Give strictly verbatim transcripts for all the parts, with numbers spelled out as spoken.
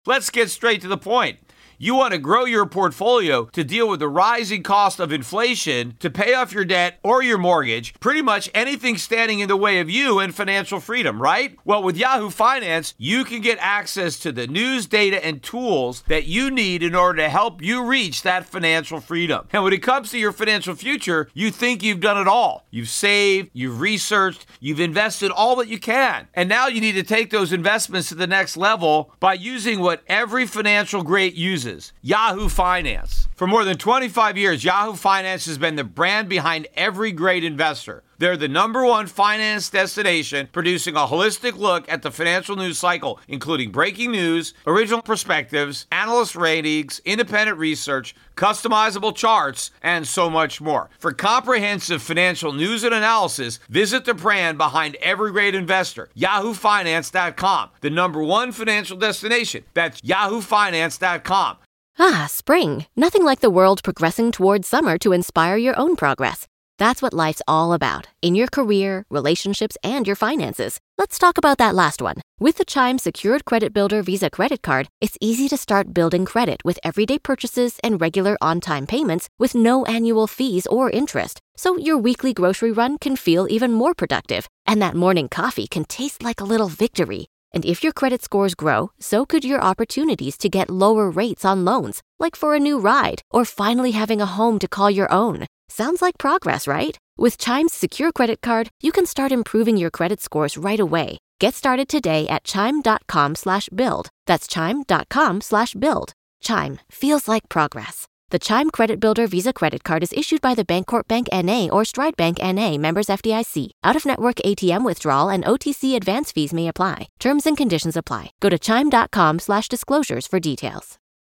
Let's get straight to the point. You want to grow your portfolio to deal with the rising cost of inflation, to pay off your debt or your mortgage, pretty much anything standing in the way of you and financial freedom, right? Well, with Yahoo Finance, you can get access to the news, data, and tools that you need in order to help you reach that financial freedom. And when it comes to your financial future, you think you've done it all. You've saved, you've researched, you've invested all that you can. And now you need to take those investments to the next level by using what every financial great uses. Yahoo Finance. For more than twenty-five years, Yahoo Finance has been the brand behind every great investor. They're the number one finance destination, producing a holistic look at the financial news cycle, including breaking news, original perspectives, analyst ratings, independent research, customizable charts, and so much more. For comprehensive financial news and analysis, visit the brand behind every great investor, yahoo finance dot com, the number one financial destination. That's yahoo finance dot com. Ah, spring. Nothing like the world progressing towards summer to inspire your own progress. That's what life's all about, in your career, relationships, and your finances. Let's talk about that last one. With the Chime Secured Credit Builder Visa Credit Card, it's easy to start building credit with everyday purchases and regular on-time payments with no annual fees or interest. So your weekly grocery run can feel even more productive, and that morning coffee can taste like a little victory. And if your credit scores grow, so could your opportunities to get lower rates on loans, like for a new ride or finally having a home to call your own. Sounds like progress, right? With Chime's Secure Credit Card, you can start improving your credit scores right away. Get started today at chime.com slash build. That's chime.com slash build. Chime feels like progress. The Chime Credit Builder Visa Credit Card is issued by the Bancorp Bank N A or Stride Bank N A, members F D I C. Out-of-network A T M withdrawal and O T C advance fees may apply. Terms and conditions apply. Go to chime.com slash disclosures for details.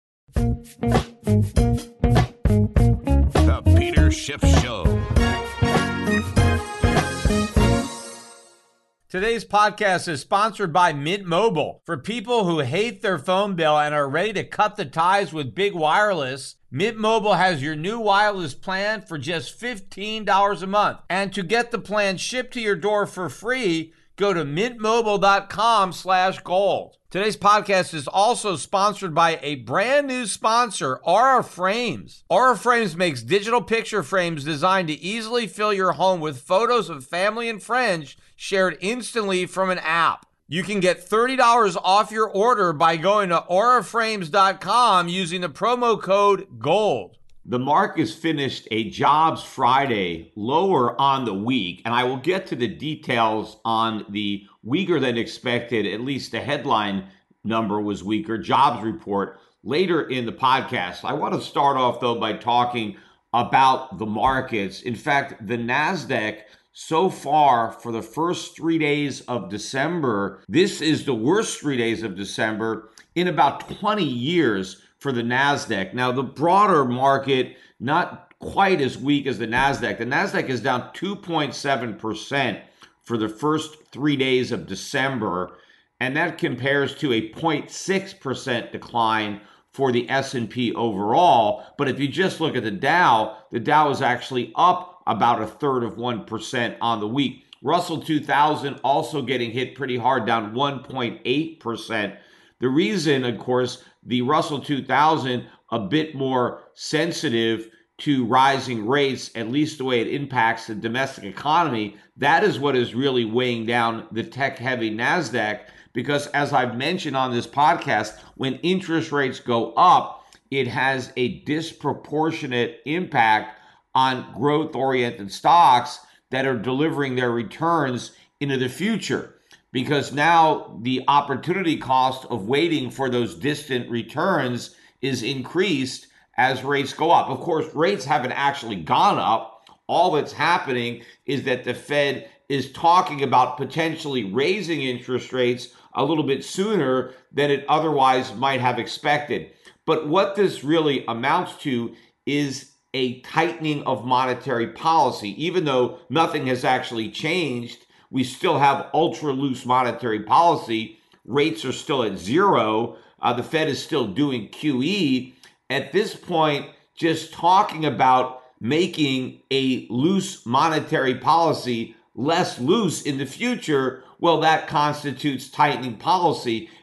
The Peter Schiff Show. Today's podcast is sponsored by Mint Mobile. For people who hate their phone bill and are ready to cut the ties with big wireless, Mint Mobile has your new wireless plan for just fifteen dollars a month. And to get the plan shipped to your door for free, go to mintmobile.com slash gold. Today's podcast is also sponsored by a brand new sponsor, Aura Frames. Aura Frames makes digital picture frames designed to easily fill your home with photos of family and friends shared instantly from an app. You can get thirty dollars off your order by going to aura frames dot com using the promo code GOLD. The market finished a jobs Friday lower on the week, and I will get to the details on the weaker than expected, at least the headline number was weaker, jobs report later in the podcast. I want to start off, though, by talking about the markets. In fact, the NASDAQ so far for the first three days of December, this is the worst three days of December in about twenty years for the NASDAQ. Now, the broader market, not quite as weak as the NASDAQ. The NASDAQ is down two point seven percent for the first three days of December, and that compares to a zero point six percent decline for the S and P overall. But if you just look at the Dow, the Dow is actually up about a third of one percent on the week. Russell two thousand also getting hit pretty hard, down one point eight percent. The reason, of course, the Russell two thousand a bit more sensitive to rising rates, at least the way it impacts the domestic economy, that is what is really weighing down the tech-heavy NASDAQ, because as I've mentioned on this podcast, when interest rates go up, it has a disproportionate impact on growth-oriented stocks that are delivering their returns into the future. Because now the opportunity cost of waiting for those distant returns is increased as rates go up. Of course, rates haven't actually gone up. All that's happening is that the Fed is talking about potentially raising interest rates a little bit sooner than it otherwise might have expected. But what this really amounts to is a tightening of monetary policy. Even though nothing has actually changed, we still have ultra loose monetary policy. Rates are still at zero. Uh, the Fed is still doing Q E. At this point, just talking about making a loose monetary policy less loose in the future, well, that constitutes tightening policy.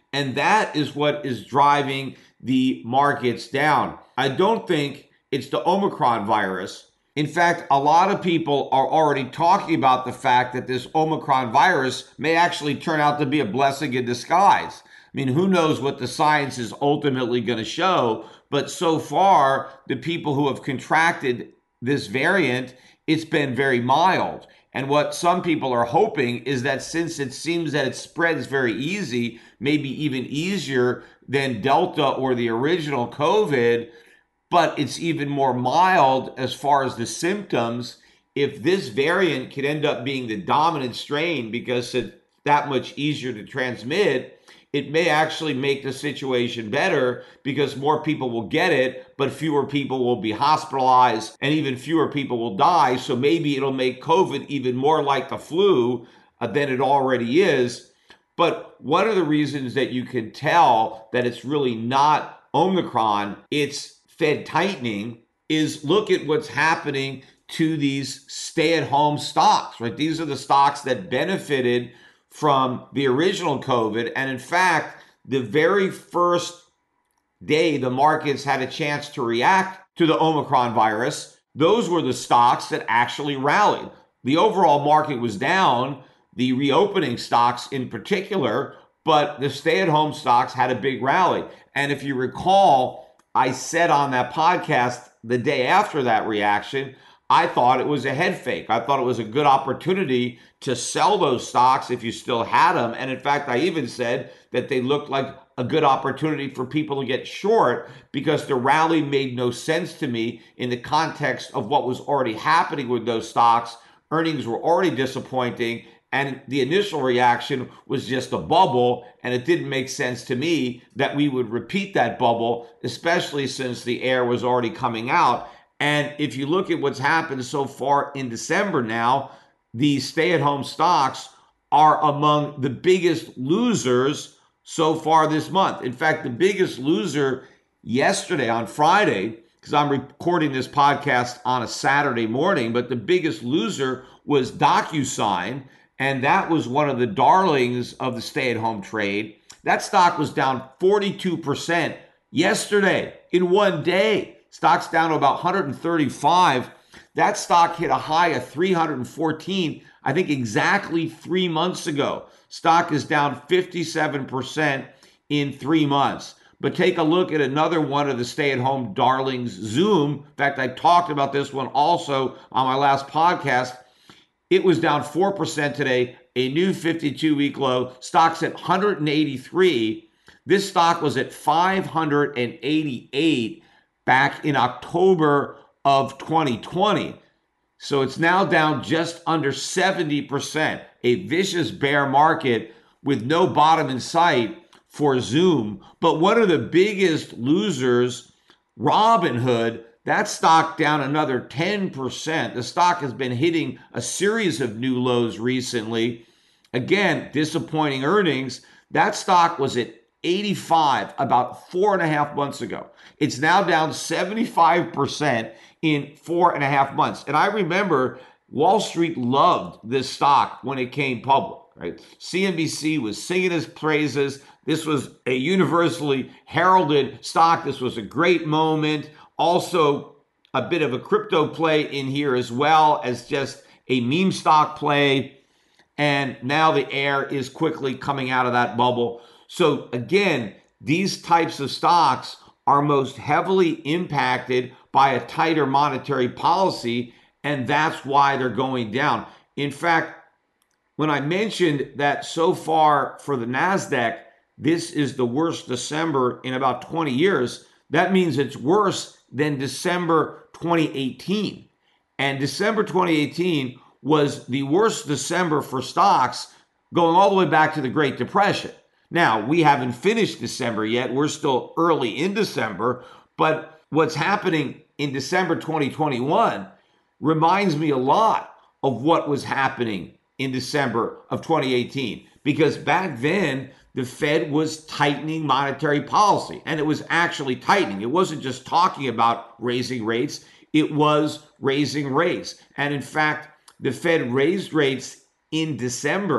And that is what is driving the markets down. I don't think it's the Omicron virus. In fact, a lot of people are already talking about the fact that this Omicron virus may actually turn out to be a blessing in disguise. I mean, who knows what the science is ultimately going to show, but so far, the people who have contracted this variant, it's been very mild. And what some people are hoping is that since it seems that it spreads very easy, maybe even easier than Delta or the original COVID, but it's even more mild as far as the symptoms, if this variant could end up being the dominant strain because it's that much easier to transmit, it may actually make the situation better because more people will get it, but fewer people will be hospitalized and even fewer people will die. So maybe it'll make COVID even more like the flu uh, than it already is. But one of the reasons that you can tell that it's really not Omicron, it's Fed tightening, is look at what's happening to these stay-at-home stocks, right? These are the stocks that benefited from the original COVID. And in fact, the very first day the markets had a chance to react to the Omicron virus, those were the stocks that actually rallied. The overall market was down, the reopening stocks in particular, but the stay-at-home stocks had a big rally. And if you recall, I said on that podcast the day after that reaction, I thought it was a head fake. I thought it was a good opportunity to sell those stocks if you still had them. And in fact, I even said that they looked like a good opportunity for people to get short because the rally made no sense to me in the context of what was already happening with those stocks. Earnings were already disappointing, and the initial reaction was just a bubble, and it didn't make sense to me that we would repeat that bubble, especially since the air was already coming out. And if you look at what's happened so far in December now, the stay-at-home stocks are among the biggest losers so far this month. In fact, the biggest loser yesterday on Friday, because I'm recording this podcast on a Saturday morning, but the biggest loser was DocuSign, and that was one of the darlings of the stay-at-home trade. That stock was down forty-two percent yesterday in one day. Stock's down to about one hundred thirty-five. That stock hit a high of three hundred fourteen, I think exactly three months ago. Stock is down fifty-seven percent in three months. But take a look at another one of the stay-at-home darlings, Zoom. In fact, I talked about this one also on my last podcast. It was down four percent today, a new fifty-two week low. Stock's at one hundred eighty-three. This stock was at five hundred eighty-eight back in October of twenty twenty. So it's now down just under seventy percent, a vicious bear market with no bottom in sight for Zoom. But one of the biggest losers, Robinhood, that stock down another ten percent. The stock has been hitting a series of new lows recently. Again, disappointing earnings. That stock was at eighty-five about four and a half months ago. It's now down seventy-five percent in four and a half months. And I remember Wall Street loved this stock when it came public, right? C N B C was singing its praises. This was a universally heralded stock. This was a great moment. Also, a bit of a crypto play in here as well as just a meme stock play. And now the air is quickly coming out of that bubble. So again, these types of stocks are most heavily impacted by a tighter monetary policy, and that's why they're going down. In fact, when I mentioned that so far for the NASDAQ, this is the worst December in about twenty years, that means it's worse than December twenty eighteen. And December twenty eighteen was the worst December for stocks going all the way back to the Great Depression. Now, we haven't finished December yet. We're still early in December, but what's happening in December twenty twenty-one reminds me a lot of what was happening in December of twenty eighteen, because back then the Fed was tightening monetary policy, and it was actually tightening. It wasn't just talking about raising rates, it was raising rates. And in fact, the Fed raised rates in December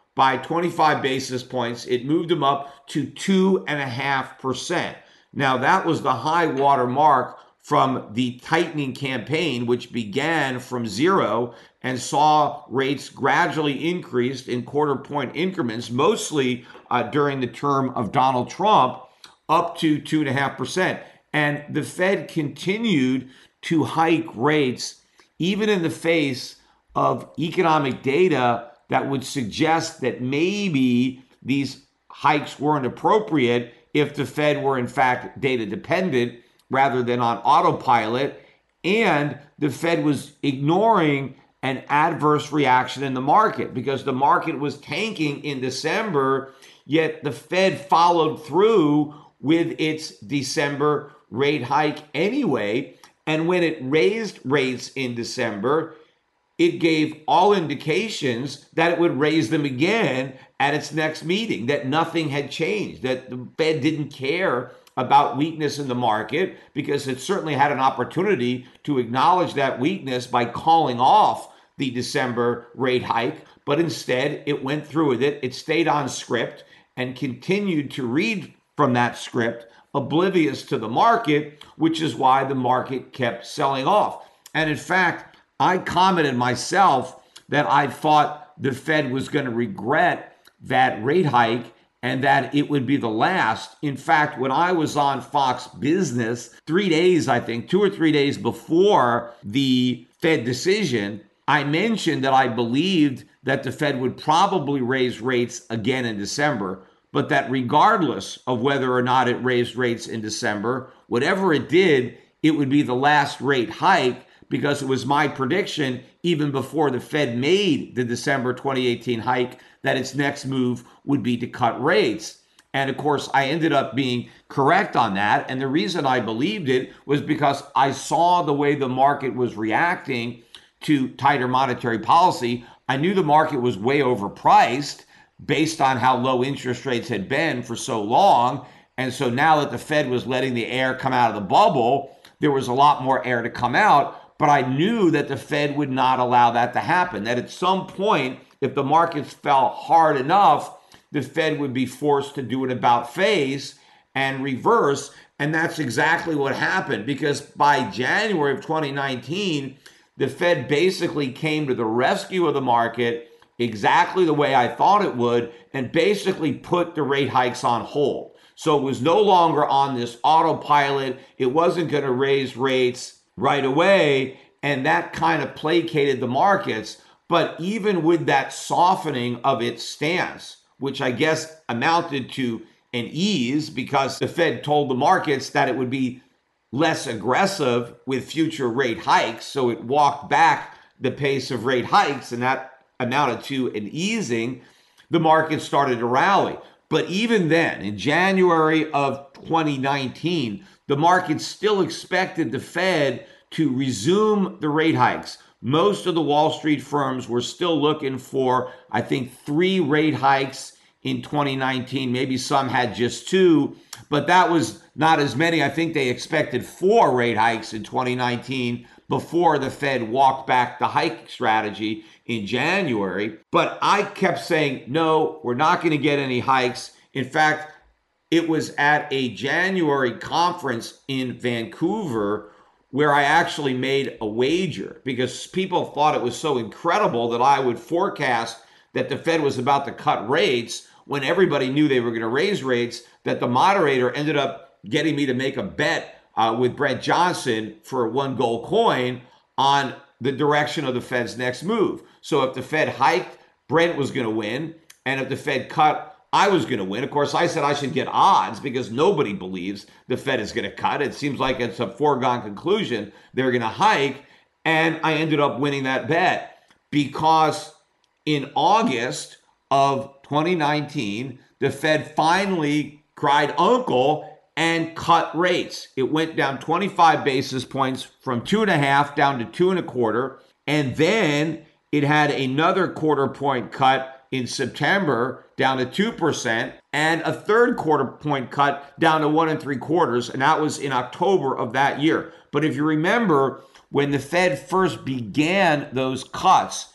by twenty-five basis points. It moved them up to two and a half percent. Now that was the high water mark from the tightening campaign, which began from zero and saw rates gradually increased in quarter point increments, mostly uh, during the term of Donald Trump, up to two and a half percent. And the Fed continued to hike rates, even in the face of economic data that would suggest that maybe these hikes weren't appropriate if the Fed were in fact data dependent rather than on autopilot. And the Fed was ignoring an adverse reaction in the market because the market was tanking in December, yet the Fed followed through with its December rate hike anyway. And when it raised rates in December, it gave all indications that it would raise them again at its next meeting, that nothing had changed, that the Fed didn't care about weakness in the market because it certainly had an opportunity to acknowledge that weakness by calling off the December rate hike. But instead, it went through with it. It stayed on script and continued to read from that script, oblivious to the market, which is why the market kept selling off. And in fact, I commented myself that I thought the Fed was going to regret that rate hike and that it would be the last. In fact, when I was on Fox Business, three days, I think, two or three days before the Fed decision, I mentioned that I believed that the Fed would probably raise rates again in December, but that regardless of whether or not it raised rates in December, whatever it did, it would be the last rate hike, because it was my prediction even before the Fed made the December twenty eighteen hike that its next move would be to cut rates. And of course, I ended up being correct on that. And the reason I believed it was because I saw the way the market was reacting to tighter monetary policy. I knew the market was way overpriced based on how low interest rates had been for so long. And so now that the Fed was letting the air come out of the bubble, there was a lot more air to come out. But I knew that the Fed would not allow that to happen, that at some point, if the markets fell hard enough, the Fed would be forced to do an about face and reverse. And that's exactly what happened, because by January of twenty nineteen, the Fed basically came to the rescue of the market exactly the way I thought it would, and basically put the rate hikes on hold. So it was no longer on this autopilot. It wasn't going to raise rates right away, and that kind of placated the markets. But even with that softening of its stance, which I guess amounted to an ease because the Fed told the markets that it would be less aggressive with future rate hikes, so it walked back the pace of rate hikes, and that amounted to an easing, the market started to rally. But even then, in January of twenty nineteen, the market still expected the Fed to resume the rate hikes. Most of the Wall Street firms were still looking for, I think, three rate hikes in twenty nineteen. Maybe some had just two, but that was not as many. I think they expected four rate hikes in twenty nineteen before the Fed walked back the hike strategy in January. But I kept saying, no, we're not going to get any hikes. In fact, it was at a January conference in Vancouver where I actually made a wager because people thought it was so incredible that I would forecast that the Fed was about to cut rates when everybody knew they were going to raise rates, that the moderator ended up getting me to make a bet uh, with Brent Johnson for one gold coin on the direction of the Fed's next move. So if the Fed hiked, Brent was going to win. And if the Fed cut, I was going to win. Of course, I said I should get odds because nobody believes the Fed is going to cut. It seems like it's a foregone conclusion they're going to hike. And I ended up winning that bet because in August of twenty nineteen, the Fed finally cried uncle and cut rates. It went down twenty-five basis points from two and a half down to two and a quarter. And then it had another quarter point cut in September down to two percent and a third quarter point cut down to one and three quarters. And that was in October of that year. But if you remember, when the Fed first began those cuts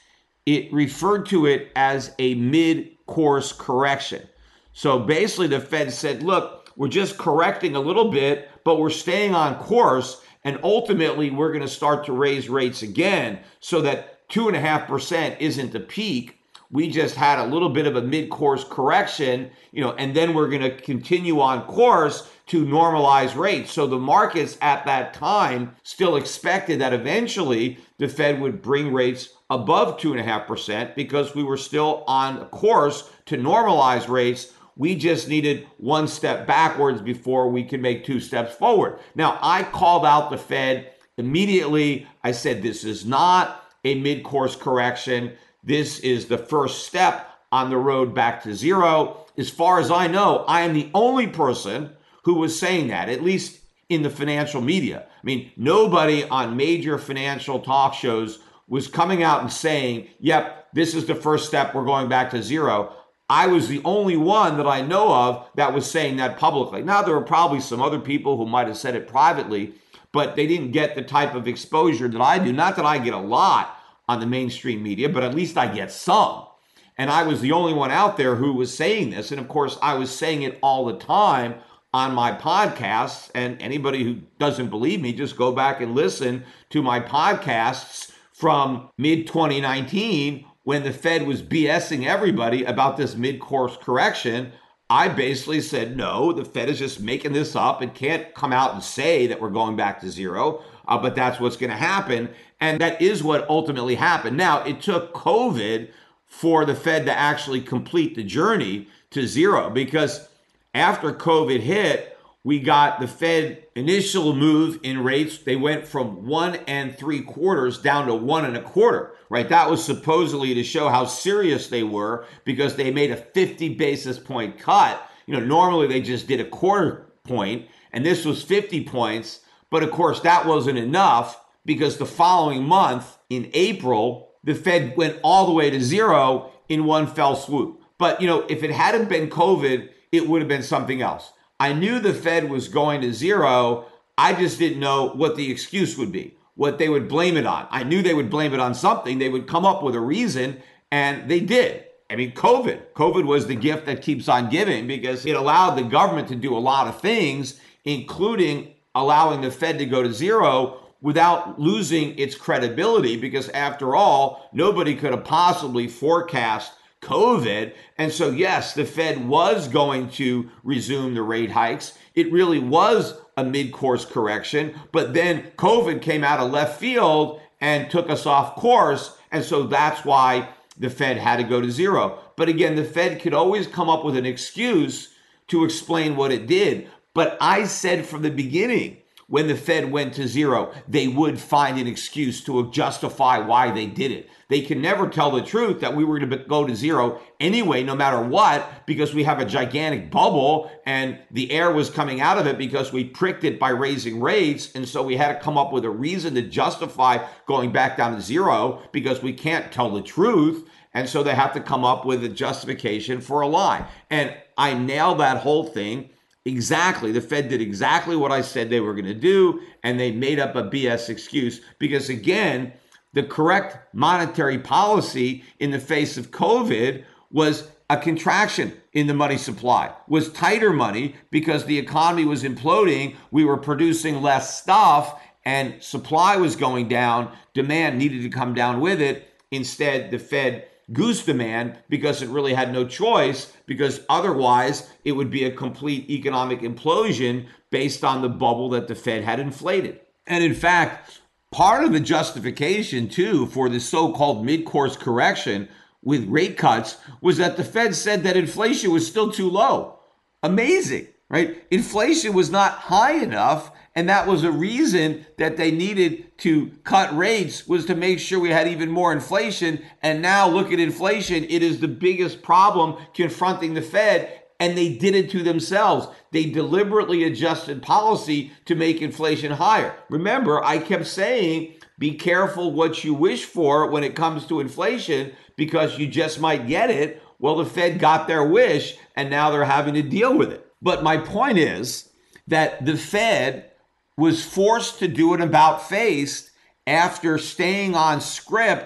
it referred to it as a mid-course correction. So basically the Fed said, look, we're just correcting a little bit, but we're staying on course. And ultimately, we're going to start to raise rates again so that two point five percent isn't the peak. We just had a little bit of a mid-course correction, you know, and then we're going to continue on course to normalize rates. So the markets at that time still expected that eventually the Fed would bring rates above two point five percent because we were still on course to normalize rates. We just needed one step backwards before we could make two steps forward. Now, I called out the Fed immediately. I said, this is not a mid-course correction. This is the first step on the road back to zero. As far as I know, I am the only person who was saying that, at least in the financial media. I mean, nobody on major financial talk shows was coming out and saying, yep, this is the first step, we're going back to zero. I was the only one that I know of that was saying that publicly. Now, there were probably some other people who might have said it privately, but they didn't get the type of exposure that I do. Not that I get a lot on the mainstream media, but at least I get some. And I was the only one out there who was saying this. And of course, I was saying it all the time on my podcasts. And anybody who doesn't believe me, just go back and listen to my podcasts from mid twenty nineteen when the Fed was BSing everybody about this mid-course correction. I basically said, no, the Fed is just making this up. It can't come out and say that we're going back to zero, uh, but that's what's going to happen. And that is what ultimately happened. Now, it took COVID for the Fed to actually complete the journey to zero, because after COVID hit, we got the Fed initial move in rates. They went from one and three quarters down to one and a quarter, right? That was supposedly to show how serious they were because they made a fifty basis point cut. You know, normally they just did a quarter point, and this was fifty points. But of course, that wasn't enough because the following month in April, the Fed went all the way to zero in one fell swoop. But, you know, if it hadn't been COVID, it would have been something else. I knew the Fed was going to zero. I just didn't know what the excuse would be, what they would blame it on. I knew they would blame it on something. They would come up with a reason, and they did. I mean, COVID. COVID was the gift that keeps on giving because it allowed the government to do a lot of things, including allowing the Fed to go to zero without losing its credibility, because after all, nobody could have possibly forecast COVID. And so, yes, the Fed was going to resume the rate hikes. It really was a mid-course correction, but then COVID came out of left field and took us off course. And so that's why the Fed had to go to zero. But again, the Fed could always come up with an excuse to explain what it did. But I said from the beginning, when the Fed went to zero, they would find an excuse to justify why they did it. They can never tell the truth that we were going to go to zero anyway, no matter what, because we have a gigantic bubble and the air was coming out of it because we pricked it by raising rates. And so we had to come up with a reason to justify going back down to zero because we can't tell the truth. And so they have to come up with a justification for a lie. And I nailed that whole thing. Exactly. The Fed did exactly what I said they were going to do, and they made up a B S excuse because, again, the correct monetary policy in the face of COVID was a contraction in the money supply, was tighter money because the economy was imploding. We were producing less stuff and supply was going down. Demand needed to come down with it. Instead, the Fed goose demand because it really had no choice, because otherwise it would be a complete economic implosion based on the bubble that the Fed had inflated. And in fact, part of the justification too for the so-called mid-course correction with rate cuts was that the Fed said that inflation was still too low. Amazing, right? Inflation was not high enough. And that was a reason that they needed to cut rates, was to make sure we had even more inflation. And now look at inflation. It is the biggest problem confronting the Fed. And they did it to themselves. They deliberately adjusted policy to make inflation higher. Remember, I kept saying, be careful what you wish for when it comes to inflation, because you just might get it. Well, the Fed got their wish, and now they're having to deal with it. But my point is that the Fed was forced to do an about face after staying on script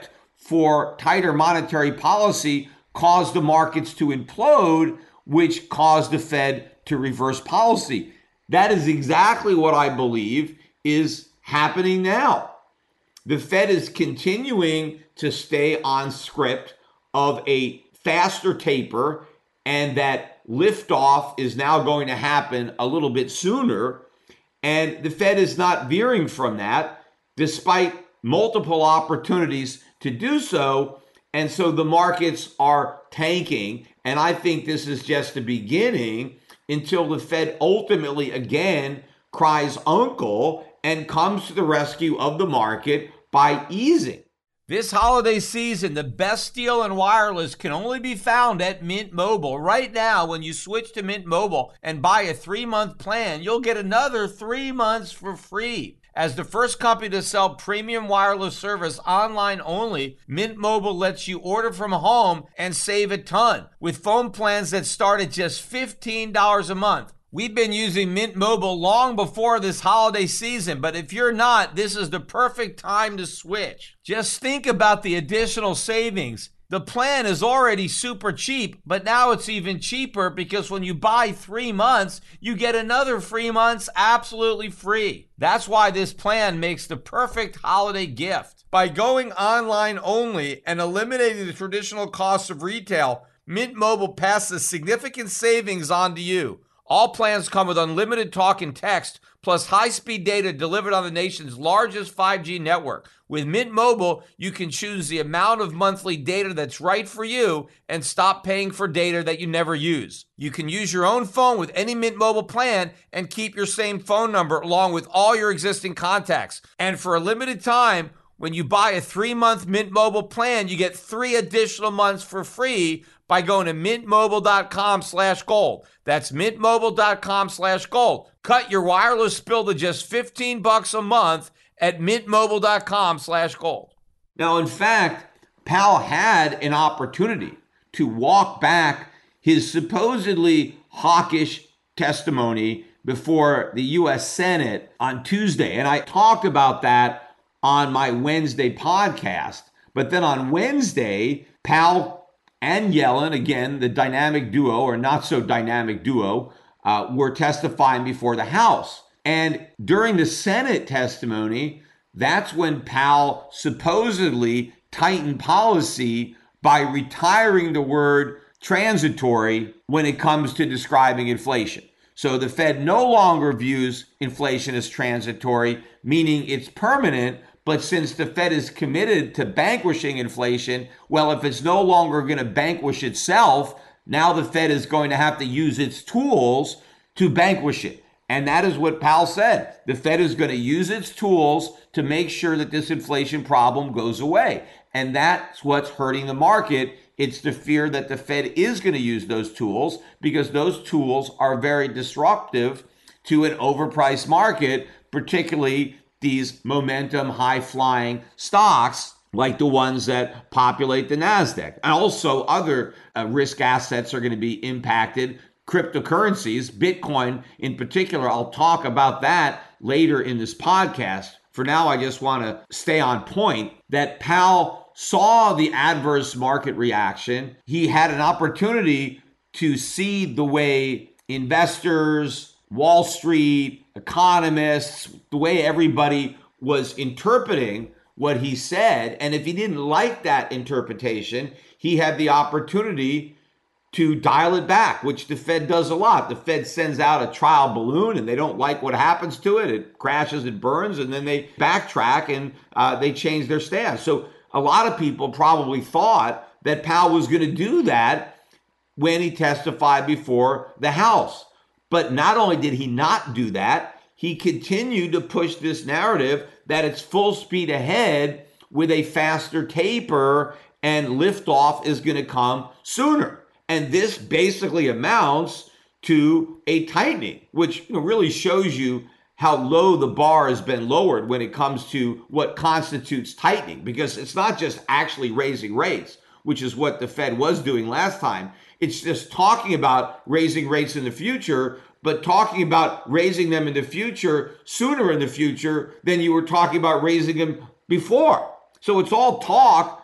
for tighter monetary policy caused the markets to implode, which caused the Fed to reverse policy. That is exactly what I believe is happening now. The Fed is continuing to stay on script of a faster taper, and that liftoff is now going to happen a little bit sooner. And the Fed is not veering from that, despite multiple opportunities to do so. And so the markets are tanking. And I think this is just the beginning until the Fed ultimately again cries uncle and comes to the rescue of the market by easing. This holiday season, the best deal in wireless can only be found at Mint Mobile. Right now, when you switch to Mint Mobile and buy a three-month plan, you'll get another three months for free. As the first company to sell premium wireless service online only, Mint Mobile lets you order from home and save a ton with phone plans that start at just fifteen dollars a month. We've been using Mint Mobile long before this holiday season, but if you're not, this is the perfect time to switch. Just think about the additional savings. The plan is already super cheap, but now it's even cheaper because when you buy three months, you get another three months absolutely free. That's why this plan makes the perfect holiday gift. By going online only and eliminating the traditional costs of retail, Mint Mobile passes significant savings on to you. All plans come with unlimited talk and text, plus high-speed data delivered on the nation's largest five G network. With Mint Mobile, you can choose the amount of monthly data that's right for you and stop paying for data that you never use. You can use your own phone with any Mint Mobile plan and keep your same phone number along with all your existing contacts. And for a limited time, when you buy a three-month Mint Mobile plan, you get three additional months for free by going to mintmobile.com slash gold. That's mintmobile.com slash gold. Cut your wireless bill to just fifteen bucks a month at mintmobile.com slash gold. Now, in fact, Powell had an opportunity to walk back his supposedly hawkish testimony before the U S Senate on Tuesday. And I talked about that on my Wednesday podcast. But then on Wednesday, Powell and Yellen, again, the dynamic duo or not so dynamic duo, uh, were testifying before the House. And during the Senate testimony, that's when Powell supposedly tightened policy by retiring the word transitory when it comes to describing inflation. So the Fed no longer views inflation as transitory, meaning it's permanent. But since the Fed is committed to vanquishing inflation, well, if it's no longer going to vanquish itself, now the Fed is going to have to use its tools to vanquish it. And that is what Powell said. The Fed is going to use its tools to make sure that this inflation problem goes away. And that's what's hurting the market. It's the fear that the Fed is going to use those tools because those tools are very disruptive to an overpriced market, particularly these momentum high-flying stocks like the ones that populate the NASDAQ. And also other uh, risk assets are going to be impacted. Cryptocurrencies, Bitcoin in particular, I'll talk about that later in this podcast. For now, I just want to stay on point that Powell saw the adverse market reaction. He had an opportunity to see the way investors, Wall Street, economists, the way everybody was interpreting what he said. And if he didn't like that interpretation, he had the opportunity to dial it back, which the Fed does a lot. The Fed sends out a trial balloon and they don't like what happens to it. It crashes, it burns, and then they backtrack and uh, they change their stance. So a lot of people probably thought that Powell was going to do that when he testified before the House. But not only did he not do that, he continued to push this narrative that it's full speed ahead with a faster taper and liftoff is going to come sooner. And this basically amounts to a tightening, which you know, really shows you how low the bar has been lowered when it comes to what constitutes tightening, because it's not just actually raising rates, which is what the Fed was doing last time. It's just talking about raising rates in the future, but talking about raising them in the future sooner in the future than you were talking about raising them before. So it's all talk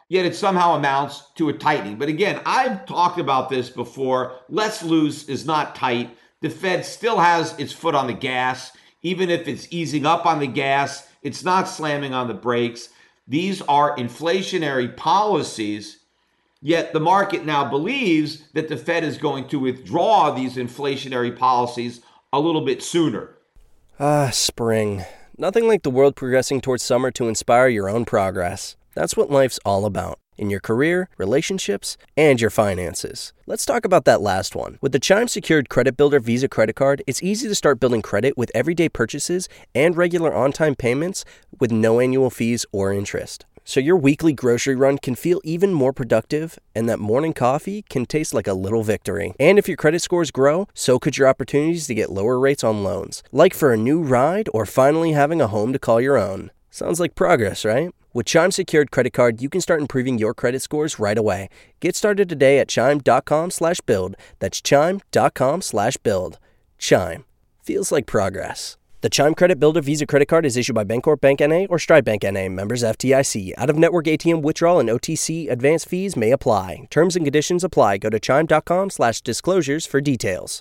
yet it somehow amounts to a tightening. But again, I've talked about this before. Less loose is not tight. The Fed still has its foot on the gas. Even if it's easing up on the gas, it's not slamming on the brakes. These are inflationary policies, yet the market now believes that the Fed is going to withdraw these inflationary policies a little bit sooner. Ah, spring. Nothing like the world progressing towards summer to inspire your own progress. That's what life's all about. In your career, relationships, and your finances. Let's talk about that last one. With the Chime Secured Credit Builder Visa Credit Card, it's easy to start building credit with everyday purchases and regular on-time payments with no annual fees or interest. So your weekly grocery run can feel even more productive, and that morning coffee can taste like a little victory. And if your credit scores grow, so could your opportunities to get lower rates on loans. Like for a new ride or finally having a home to call your own. Sounds like progress, right? With Chime Secured Credit Card, you can start improving your credit scores right away. Get started today at chime.com slash build. That's chime.com slash build. Chime. Feels like progress. The Chime Credit Builder Visa Credit Card is issued by Bancorp Bank N A or Stride Bank N A, members F D I C. Out-of-network A T M withdrawal and O T C advance fees may apply. Terms and conditions apply. Go to chime.com slash disclosures for details.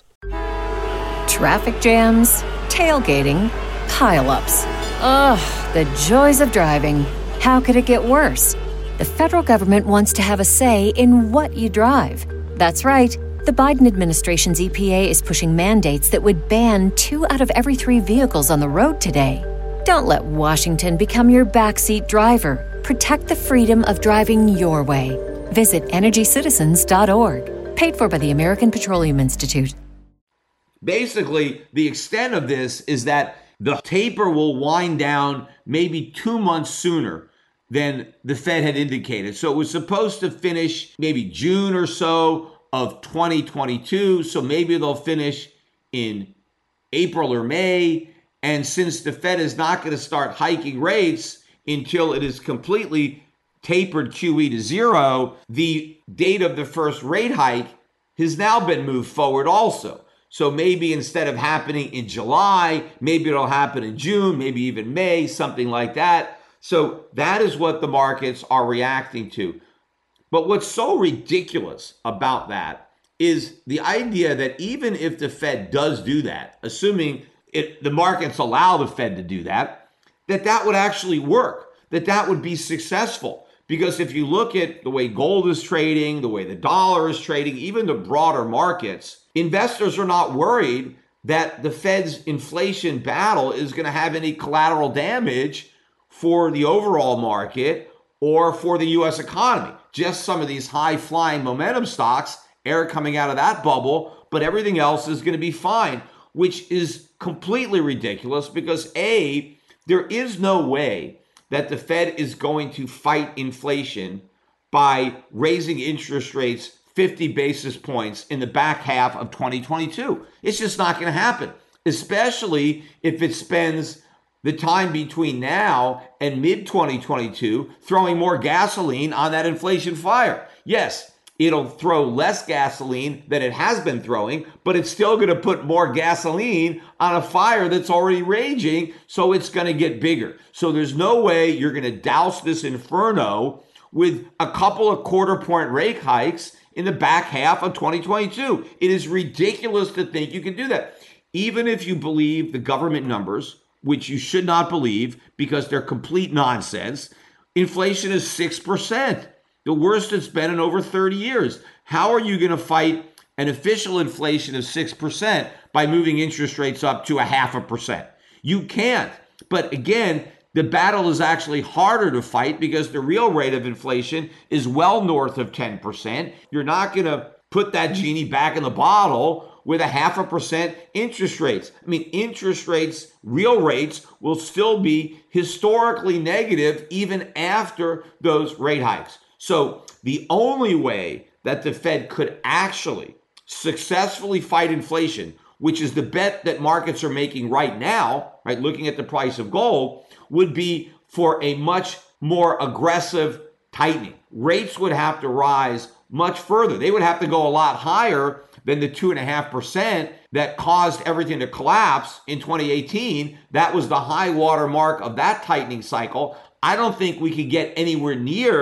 Traffic jams, tailgating, pile-ups. Ugh, the joys of driving. How could it get worse? The federal government wants to have a say in what you drive. That's right. The Biden administration's E P A is pushing mandates that would ban two out of every three vehicles on the road today. Don't let Washington become your backseat driver. Protect the freedom of driving your way. Visit energy citizens dot org. Paid for by the American Petroleum Institute. Basically, the extent of this is that the taper will wind down maybe two months sooner than the Fed had indicated. So it was supposed to finish maybe June or so of twenty twenty-two. So maybe they'll finish in April or May. And since the Fed is not going to start hiking rates until it is completely tapered Q E to zero, the date of the first rate hike has now been moved forward also. So maybe instead of happening in July, maybe it'll happen in June, maybe even May, something like that. So that is what the markets are reacting to. But what's so ridiculous about that is the idea that even if the Fed does do that, assuming it, the markets allow the Fed to do that, that that would actually work, that that would be successful. Because if you look at the way gold is trading, the way the dollar is trading, even the broader markets, investors are not worried that the Fed's inflation battle is going to have any collateral damage for the overall market or for the U S economy. Just some of these high-flying momentum stocks, air coming out of that bubble, but everything else is going to be fine, which is completely ridiculous because A, there is no way that the Fed is going to fight inflation by raising interest rates fifty basis points in the back half of twenty twenty-two. It's just not going to happen, especially if it spends the time between now and mid twenty twenty-two throwing more gasoline on that inflation fire. Yes, it'll throw less gasoline than it has been throwing, but it's still going to put more gasoline on a fire that's already raging, so it's going to get bigger. So there's no way you're going to douse this inferno with a couple of quarter point rate hikes in the back half of twenty twenty-two. It is ridiculous to think you can do that. Even if you believe the government numbers, which you should not believe because they're complete nonsense, inflation is six percent, the worst it's been in over thirty years. How are you going to fight an official inflation of six percent by moving interest rates up to a half a percent? You can't. But again, the battle is actually harder to fight because the real rate of inflation is well north of ten percent. You're not going to put that genie back in the bottle with a half a percent interest rates. I mean, interest rates, real rates, will still be historically negative even after those rate hikes. So the only way that the Fed could actually successfully fight inflation, which is the bet that markets are making right now, right, looking at the price of gold, would be for a much more aggressive tightening. Rates would have to rise much further. They would have to go a lot higher than the two and a half percent that caused everything to collapse in twenty eighteen. That was the high water mark of that tightening cycle. I don't think we could get anywhere near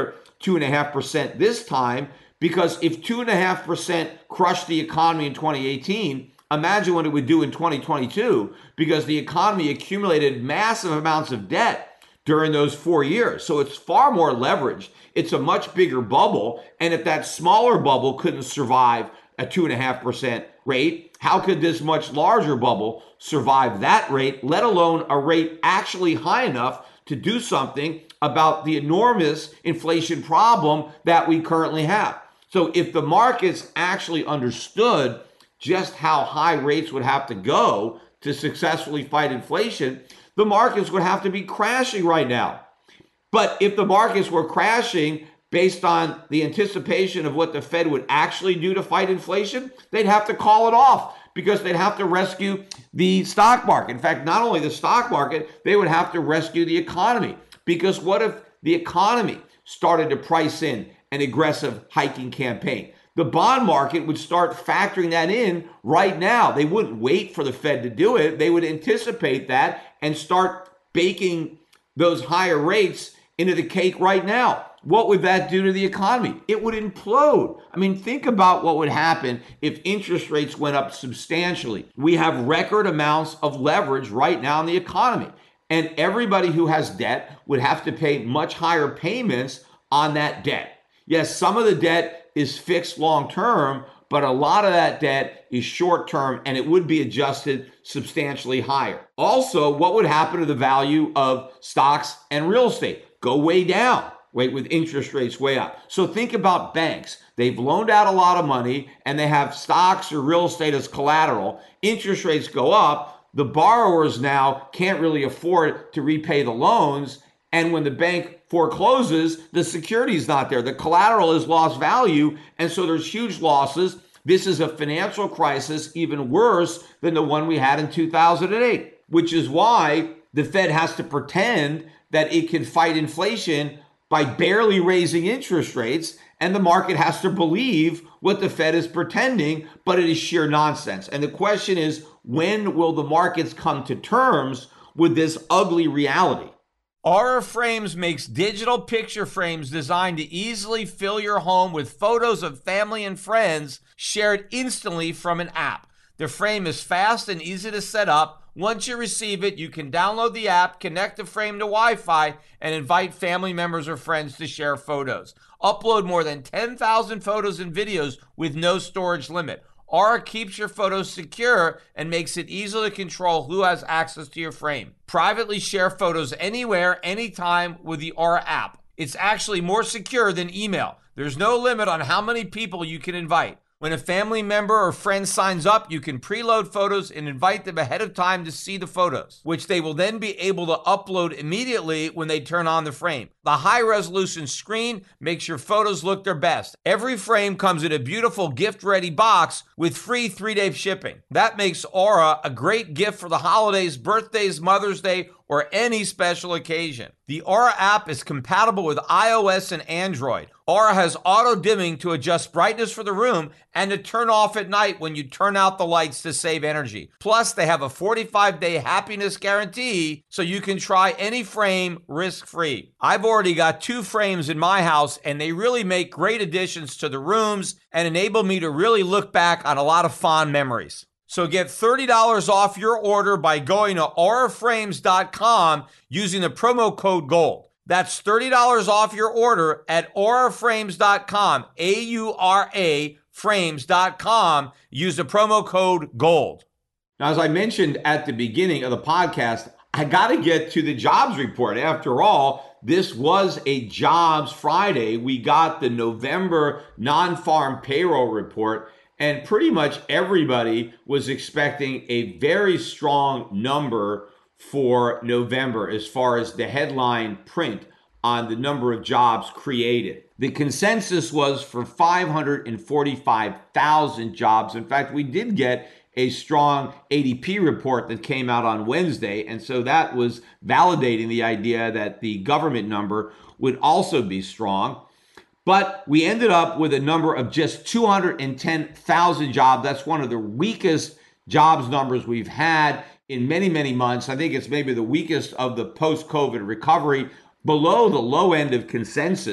two point five percent this time, because if two point five percent crushed the economy in twenty eighteen, imagine what it would do in twenty twenty-two, because the economy accumulated massive amounts of debt during those four years. So it's far more leveraged. It's a much bigger bubble. And if that smaller bubble couldn't survive a two point five percent rate, how could this much larger bubble survive that rate, let alone a rate actually high enough to do something about the enormous inflation problem that we currently have? So if the markets actually understood just how high rates would have to go to successfully fight inflation, the markets would have to be crashing right now. But if the markets were crashing based on the anticipation of what the Fed would actually do to fight inflation, they'd have to call it off, because they'd have to rescue the stock market. In fact, not only the stock market, they would have to rescue the economy. Because what if the economy started to price in an aggressive hiking campaign? The bond market would start factoring that in right now. They wouldn't wait for the Fed to do it. They would anticipate that and start baking those higher rates into the cake right now. What would that do to the economy? It would implode. I mean, think about what would happen if interest rates went up substantially. We have record amounts of leverage right now in the economy, and everybody who has debt would have to pay much higher payments on that debt. Yes, some of the debt is fixed long term, but a lot of that debt is short term, and it would be adjusted substantially higher. Also, what would happen to the value of stocks and real estate? Go way down, right, with interest rates way up. So think about banks. They've loaned out a lot of money, and they have stocks or real estate as collateral. Interest rates go up. The borrowers now can't really afford to repay the loans. And when the bank forecloses, the security is not there. The collateral has lost value, and so there's huge losses. This is a financial crisis even worse than the one we had in two thousand eight, which is why the Fed has to pretend that it can fight inflation by barely raising interest rates, and the market has to believe what the Fed is pretending, but it is sheer nonsense. And the question is, when will the markets come to terms with this ugly reality? Aura Frames makes digital picture frames designed to easily fill your home with photos of family and friends shared instantly from an app. The frame is fast and easy to set up. Once you receive it, you can download the app, connect the frame to Wi-Fi, and invite family members or friends to share photos. Upload more than ten thousand photos and videos with no storage limit. Aura keeps your photos secure and makes it easy to control who has access to your frame. Privately share photos anywhere, anytime with the Aura app. It's actually more secure than email. There's no limit on how many people you can invite. When a family member or friend signs up, you can preload photos and invite them ahead of time to see the photos, which they will then be able to upload immediately when they turn on the frame. The high-resolution screen makes your photos look their best. Every frame comes in a beautiful gift-ready box with free three-day shipping. That makes Aura a great gift for the holidays, birthdays, Mother's Day, or any special occasion. The Aura app is compatible with iOS and Android. Aura has auto dimming to adjust brightness for the room and to turn off at night when you turn out the lights to save energy. Plus, they have a forty-five day happiness guarantee, so you can try any frame risk-free. I've already got two frames in my house, and they really make great additions to the rooms and enable me to really look back on a lot of fond memories. So get thirty dollars off your order by going to aura frames dot com using the promo code GOLD. That's thirty dollars off your order at aura frames dot com, A U R A frames dot com. Use the promo code GOLD. Now, as I mentioned at the beginning of the podcast, I got to get to the jobs report. After all, this was a Jobs Friday. We got the November non-farm payroll report, and pretty much everybody was expecting a very strong number for November as far as the headline print on the number of jobs created. The consensus was for five hundred forty-five thousand jobs. In fact, we did get a strong A D P report that came out on Wednesday, and so that was validating the idea that the government number would also be strong. But we ended up with a number of just two hundred ten thousand jobs. That's one of the weakest jobs numbers we've had in many, many months. I think it's maybe the weakest of the post-COVID recovery, below the low end of consensus.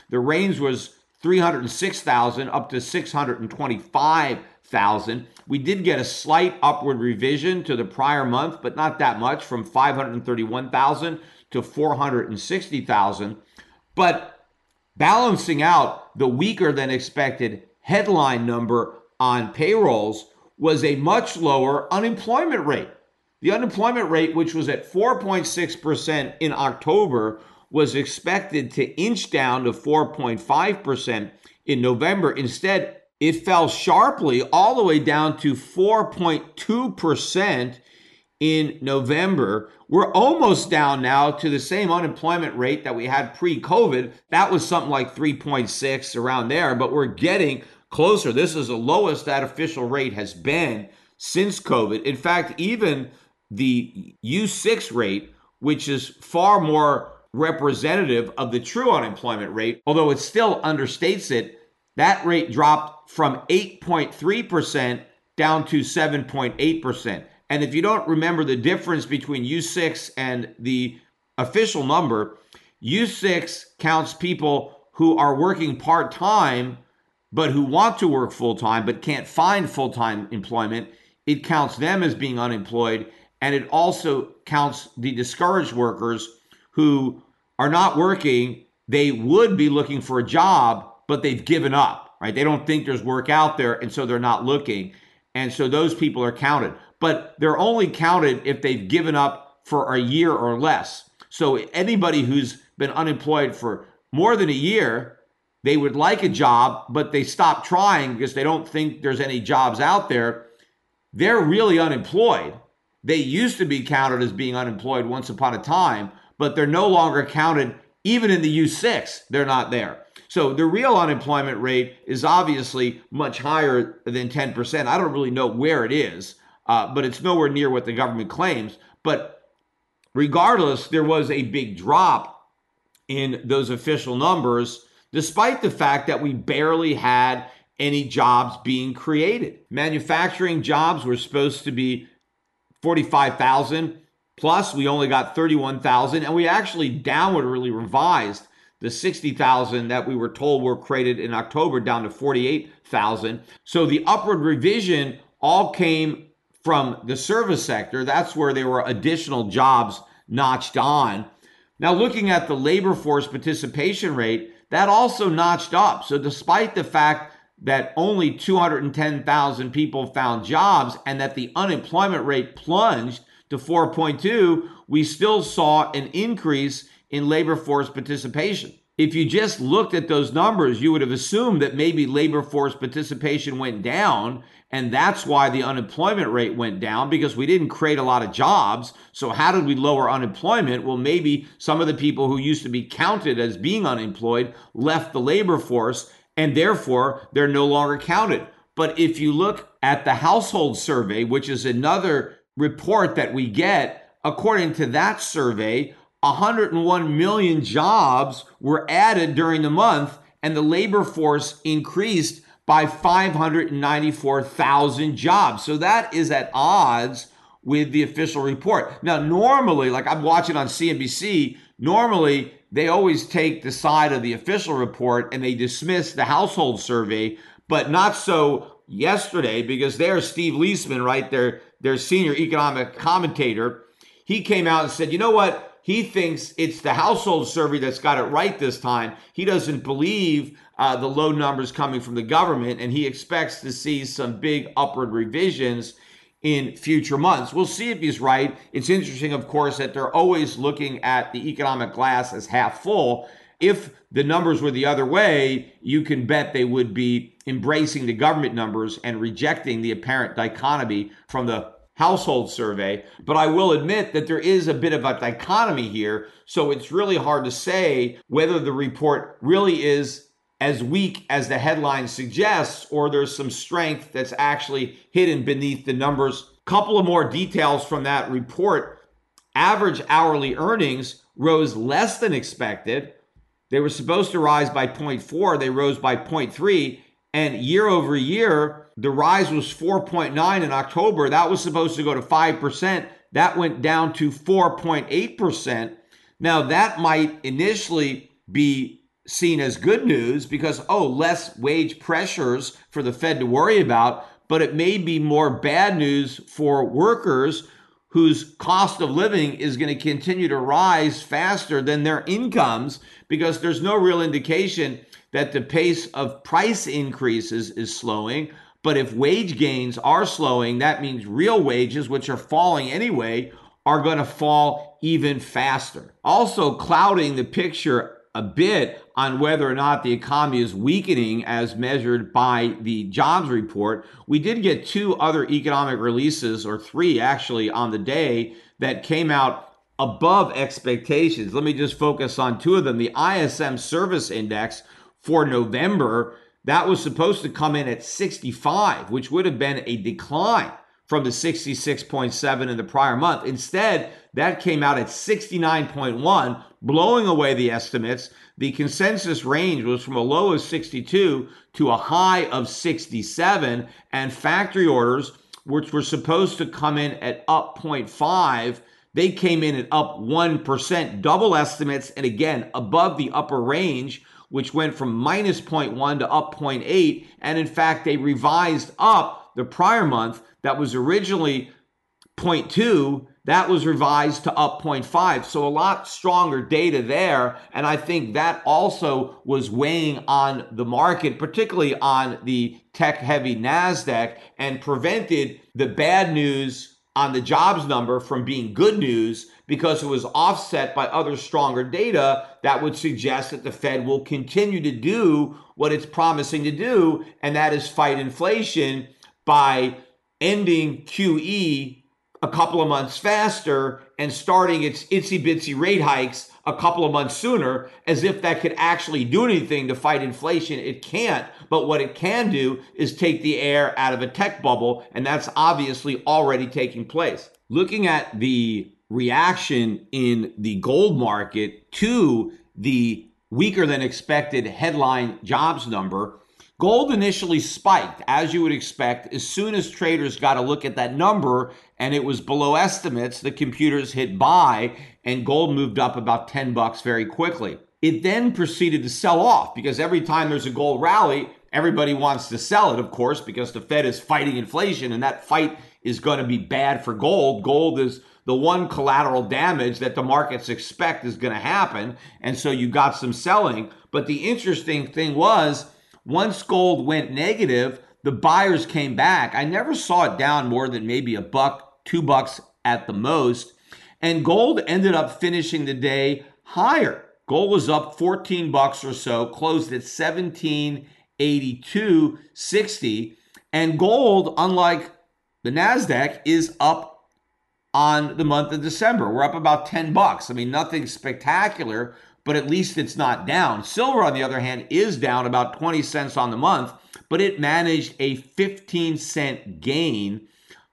The range was three hundred six thousand up to six hundred twenty-five thousand. We did get a slight upward revision to the prior month, but not that much, from five hundred thirty-one thousand to four hundred sixty thousand. But balancing out the weaker than expected headline number on payrolls was a much lower unemployment rate. The unemployment rate, which was at four point six percent in October, was expected to inch down to four point five percent in November. Instead, it fell sharply all the way down to four point two percent in November. We're almost down now to the same unemployment rate that we had pre-COVID. That was something like three point six, around there, but we're getting closer. This is the lowest that official rate has been since COVID. In fact, even the U six rate, which is far more representative of the true unemployment rate, although it still understates it, that rate dropped from eight point three percent down to seven point eight percent. And if you don't remember the difference between U six and the official number, U six counts people who are working part-time but who want to work full-time but can't find full-time employment. It counts them as being unemployed, and it also counts the discouraged workers who are not working. They would be looking for a job, but they've given up, right? They don't think there's work out there, and so they're not looking. And so those people are counted. But they're only counted if they've given up for a year or less. So anybody who's been unemployed for more than a year, they would like a job, but they stop trying because they don't think there's any jobs out there. They're really unemployed. They used to be counted as being unemployed once upon a time, but they're no longer counted. Even in the U six, they're not there. So the real unemployment rate is obviously much higher than ten percent. I don't really know where it is, uh, but it's nowhere near what the government claims. But regardless, there was a big drop in those official numbers, despite the fact that we barely had any jobs being created. Manufacturing jobs were supposed to be forty-five thousand, plus we only got thirty-one thousand, and we actually downwardly revised the sixty thousand that we were told were created in October down to forty-eight thousand. So the upward revision all came from the service sector. That's where there were additional jobs notched on. Now, looking at the labor force participation rate, that also notched up. So despite the fact that only two hundred ten thousand people found jobs and that the unemployment rate plunged to four point two, we still saw an increase in labor force participation. If you just looked at those numbers, you would have assumed that maybe labor force participation went down, and that's why the unemployment rate went down, because we didn't create a lot of jobs. So how did we lower unemployment? Well, maybe some of the people who used to be counted as being unemployed left the labor force, and therefore they're no longer counted. But if you look at the household survey, which is another report that we get, according to that survey, one hundred one million jobs were added during the month, and the labor force increased by five hundred ninety-four thousand jobs. So that is at odds with the official report. Now, normally, like I'm watching on C N B C, normally they always take the side of the official report and they dismiss the household survey, but not so yesterday, because there's Steve Leisman, right, their, their senior economic commentator. He came out and said, you know what? He thinks it's the household survey that's got it right this time. He doesn't believe uh, the low numbers coming from the government, and he expects to see some big upward revisions in future months. We'll see if he's right. It's interesting, of course, that they're always looking at the economic glass as half full. If the numbers were the other way, you can bet they would be embracing the government numbers and rejecting the apparent dichotomy from the household survey. But I will admit that there is a bit of a dichotomy here. So it's really hard to say whether the report really is as weak as the headline suggests, or there's some strength that's actually hidden beneath the numbers. Couple of more details from that report. Average hourly earnings rose less than expected. They were supposed to rise by zero point four. They rose by zero point three. And year over year, the rise was four point nine in October. That was supposed to go to five percent. That went down to four point eight percent. Now, that might initially be seen as good news because, oh, less wage pressures for the Fed to worry about, but it may be more bad news for workers whose cost of living is going to continue to rise faster than their incomes because there's no real indication that the pace of price increases is slowing. But if wage gains are slowing, that means real wages, which are falling anyway, are going to fall even faster. Also clouding the picture a bit on whether or not the economy is weakening as measured by the jobs report. We did get two other economic releases, or three actually, on the day that came out above expectations. Let me just focus on two of them. The I S M Service Index for November, that was supposed to come in at sixty-five, which would have been a decline from the sixty-six point seven in the prior month. Instead, that came out at sixty-nine point one, blowing away the estimates. The consensus range was from a low of sixty-two to a high of sixty-seven, and factory orders, which were supposed to come in at up zero point five, they came in at up one percent, double estimates, and again, above the upper range, which went from minus zero point one to up zero point eight. And in fact, they revised up the prior month that was originally zero point two, that was revised to up zero point five. So a lot stronger data there. And I think that also was weighing on the market, particularly on the tech-heavy NASDAQ, and prevented the bad news on the jobs number from being good news because it was offset by other stronger data that would suggest that the Fed will continue to do what it's promising to do, and that is fight inflation by ending Q E a couple of months faster and starting its itsy bitsy rate hikes a couple of months sooner, as if that could actually do anything to fight inflation. It can't, but what it can do is take the air out of a tech bubble, and that's obviously already taking place. Looking at the reaction in the gold market to the weaker than expected headline jobs number, gold initially spiked, as you would expect. As soon as traders got a look at that number and it was below estimates, the computers hit buy and gold moved up about ten bucks very quickly. It then proceeded to sell off because every time there's a gold rally, everybody wants to sell it, of course, because the Fed is fighting inflation, and that fight is going to be bad for gold. Gold is the one collateral damage that the markets expect is going to happen, and so you got some selling. But the interesting thing was, once gold went negative, the buyers came back. I never saw it down more than maybe a buck, two bucks at the most. And gold ended up finishing the day higher. Gold was up fourteen bucks or so, closed at seventeen eighty-two sixty. And gold, unlike the NASDAQ, is up on the month of December. We're up about ten bucks. I mean, nothing spectacular, but at least it's not down. Silver, on the other hand, is down about twenty cents on the month, but it managed a fifteen cent gain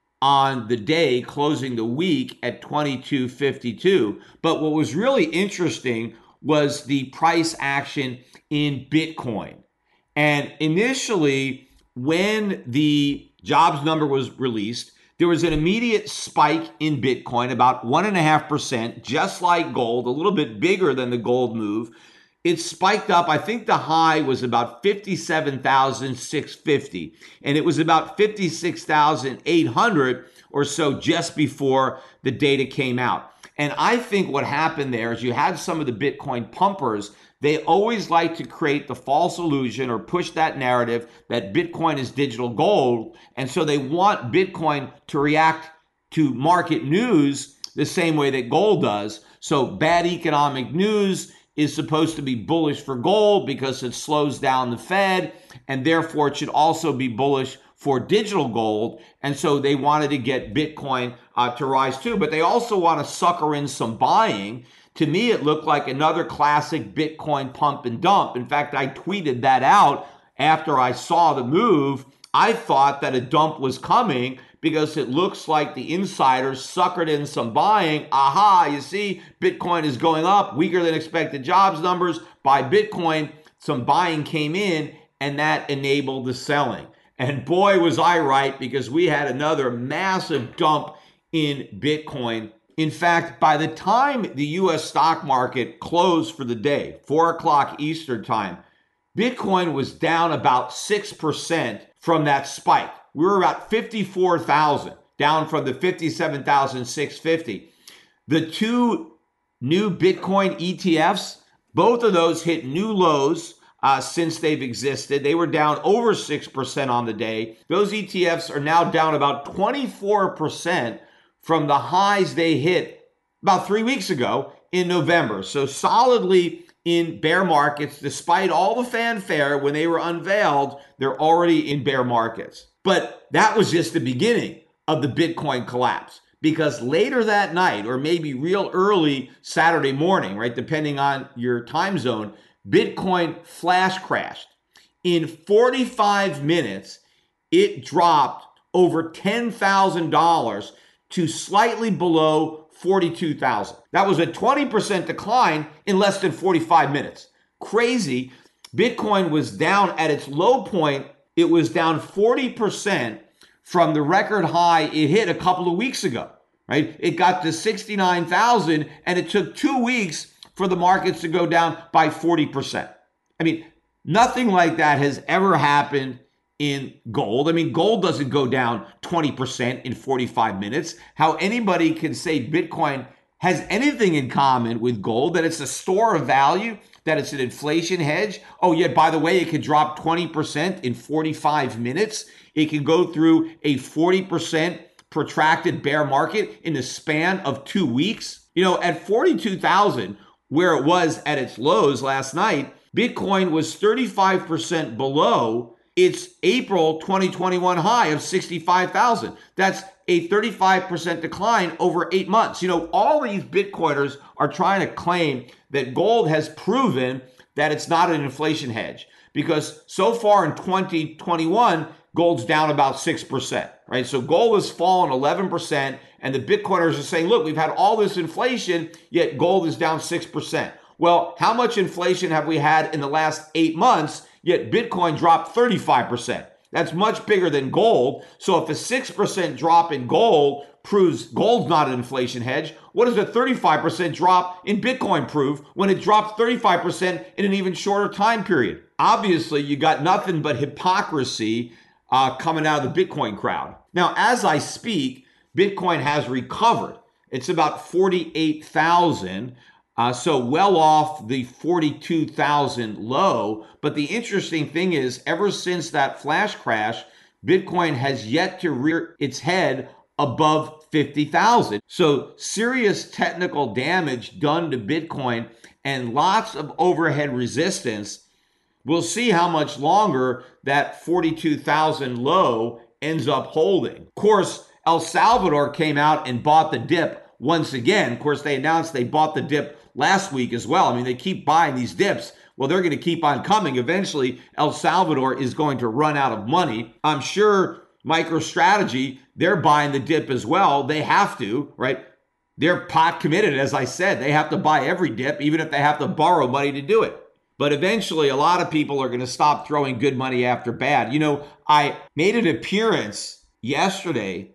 on the day, closing the week at twenty-two fifty-two. But what was really interesting was the price action in Bitcoin. And initially, when the jobs number was released, there was an immediate spike in Bitcoin, about one and a half percent, just like gold, a little bit bigger than the gold move. It spiked up. I think the high was about fifty-seven thousand six hundred fifty, and it was about fifty-six thousand eight hundred or so just before the data came out. And I think what happened there is you had some of the Bitcoin pumpers. They always like to create the false illusion or push that narrative that Bitcoin is digital gold. And so they want Bitcoin to react to market news the same way that gold does. So bad economic news is supposed to be bullish for gold because it slows down the Fed, and therefore it should also be bullish for digital gold. And so they wanted to get Bitcoin uh, to rise too, but they also want to sucker in some buying. To me, it looked like another classic Bitcoin pump and dump. In fact, I tweeted that out after I saw the move. I thought that a dump was coming because it looks like the insiders suckered in some buying. Aha, you see, Bitcoin is going up, weaker than expected jobs numbers. Buy Bitcoin, some buying came in, and that enabled the selling. And boy, was I right, because we had another massive dump in Bitcoin In fact, by the time the U S stock market closed for the day, four o'clock Eastern time, Bitcoin was down about six percent from that spike. We were about fifty-four thousand, down from the fifty-seven thousand six hundred fifty. The two new Bitcoin E T Fs, both of those hit new lows uh, since they've existed. They were down over six percent on the day. Those E T Fs are now down about twenty-four percent from the highs they hit about three weeks ago in November. So solidly in bear markets, despite all the fanfare when they were unveiled, they're already in bear markets. But that was just the beginning of the Bitcoin collapse, because later that night, or maybe real early Saturday morning, right, depending on your time zone, Bitcoin flash crashed. In forty-five minutes, it dropped over ten thousand dollars to slightly below forty-two thousand. That was a twenty percent decline in less than forty-five minutes. Crazy. Bitcoin was down at its low point. It was down forty percent from the record high it hit a couple of weeks ago, right? It got to sixty-nine thousand, and it took two weeks for the markets to go down by forty percent. I mean, nothing like that has ever happened in gold. I mean, gold doesn't go down twenty percent in forty-five minutes. How anybody can say Bitcoin has anything in common with gold, that it's a store of value, that it's an inflation hedge. Oh, yeah, by the way, it could drop twenty percent in forty-five minutes. It can go through a forty percent protracted bear market in the span of two weeks. You know, at forty-two thousand, where it was at its lows last night, Bitcoin was thirty-five percent below its April twenty twenty-one high of sixty-five thousand. That's a thirty-five percent decline over eight months. You know, all these Bitcoiners are trying to claim that gold has proven that it's not an inflation hedge, because so far in twenty twenty-one, gold's down about six percent, right? So gold has fallen eleven percent, and the Bitcoiners are saying, look, we've had all this inflation, yet gold is down six percent. Well, how much inflation have we had in the last eight months? Yet Bitcoin dropped thirty-five percent. That's much bigger than gold. So if a six percent drop in gold proves gold's not an inflation hedge, what does a thirty-five percent drop in Bitcoin prove when it dropped thirty-five percent in an even shorter time period? Obviously, you got nothing but hypocrisy uh, coming out of the Bitcoin crowd. Now, as I speak, Bitcoin has recovered. It's about forty-eight thousand. Uh, so well off the forty-two thousand low. But the interesting thing is, ever since that flash crash, Bitcoin has yet to rear its head above fifty thousand. So serious technical damage done to Bitcoin and lots of overhead resistance. We'll see how much longer that forty-two thousand low ends up holding. Of course, El Salvador came out and bought the dip once again. Of course, they announced they bought the dip last week as well. I mean, they keep buying these dips. Well, they're going to keep on coming. Eventually, El Salvador is going to run out of money. I'm sure MicroStrategy, they're buying the dip as well. They have to, right? They're pot committed, as I said. They have to buy every dip, even if they have to borrow money to do it. But eventually, a lot of people are going to stop throwing good money after bad. You know, I made an appearance yesterday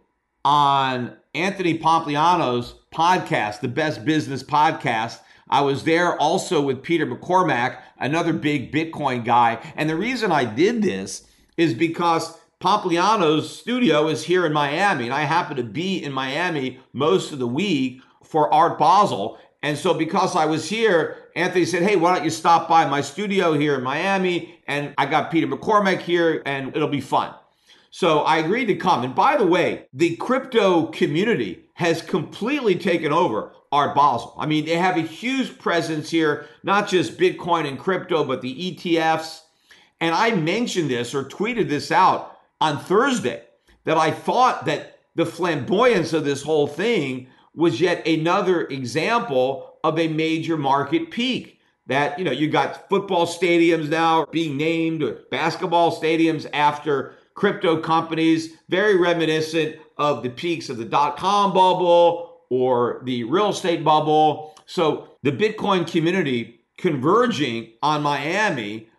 on Anthony Pompliano's podcast, the Best Business Podcast. I was there also with Peter McCormack, another big Bitcoin guy. And the reason I did this is because Pompliano's studio is here in Miami, and I happen to be in Miami most of the week for Art Basel. And so because I was here, Anthony said, hey, why don't you stop by my studio here in Miami? And I got Peter McCormack here, and it'll be fun. So I agreed to come. And by the way, the crypto community has completely taken over Art Basel. I mean, they have a huge presence here, not just Bitcoin and crypto, but the E T Fs. And I mentioned this or tweeted this out on Thursday, that I thought that the flamboyance of this whole thing was yet another example of a major market peak. That, you know, you got football stadiums now being named, or basketball stadiums after crypto companies, very reminiscent of the peaks of the dot-com bubble or the real estate bubble. So the Bitcoin community converging on Miami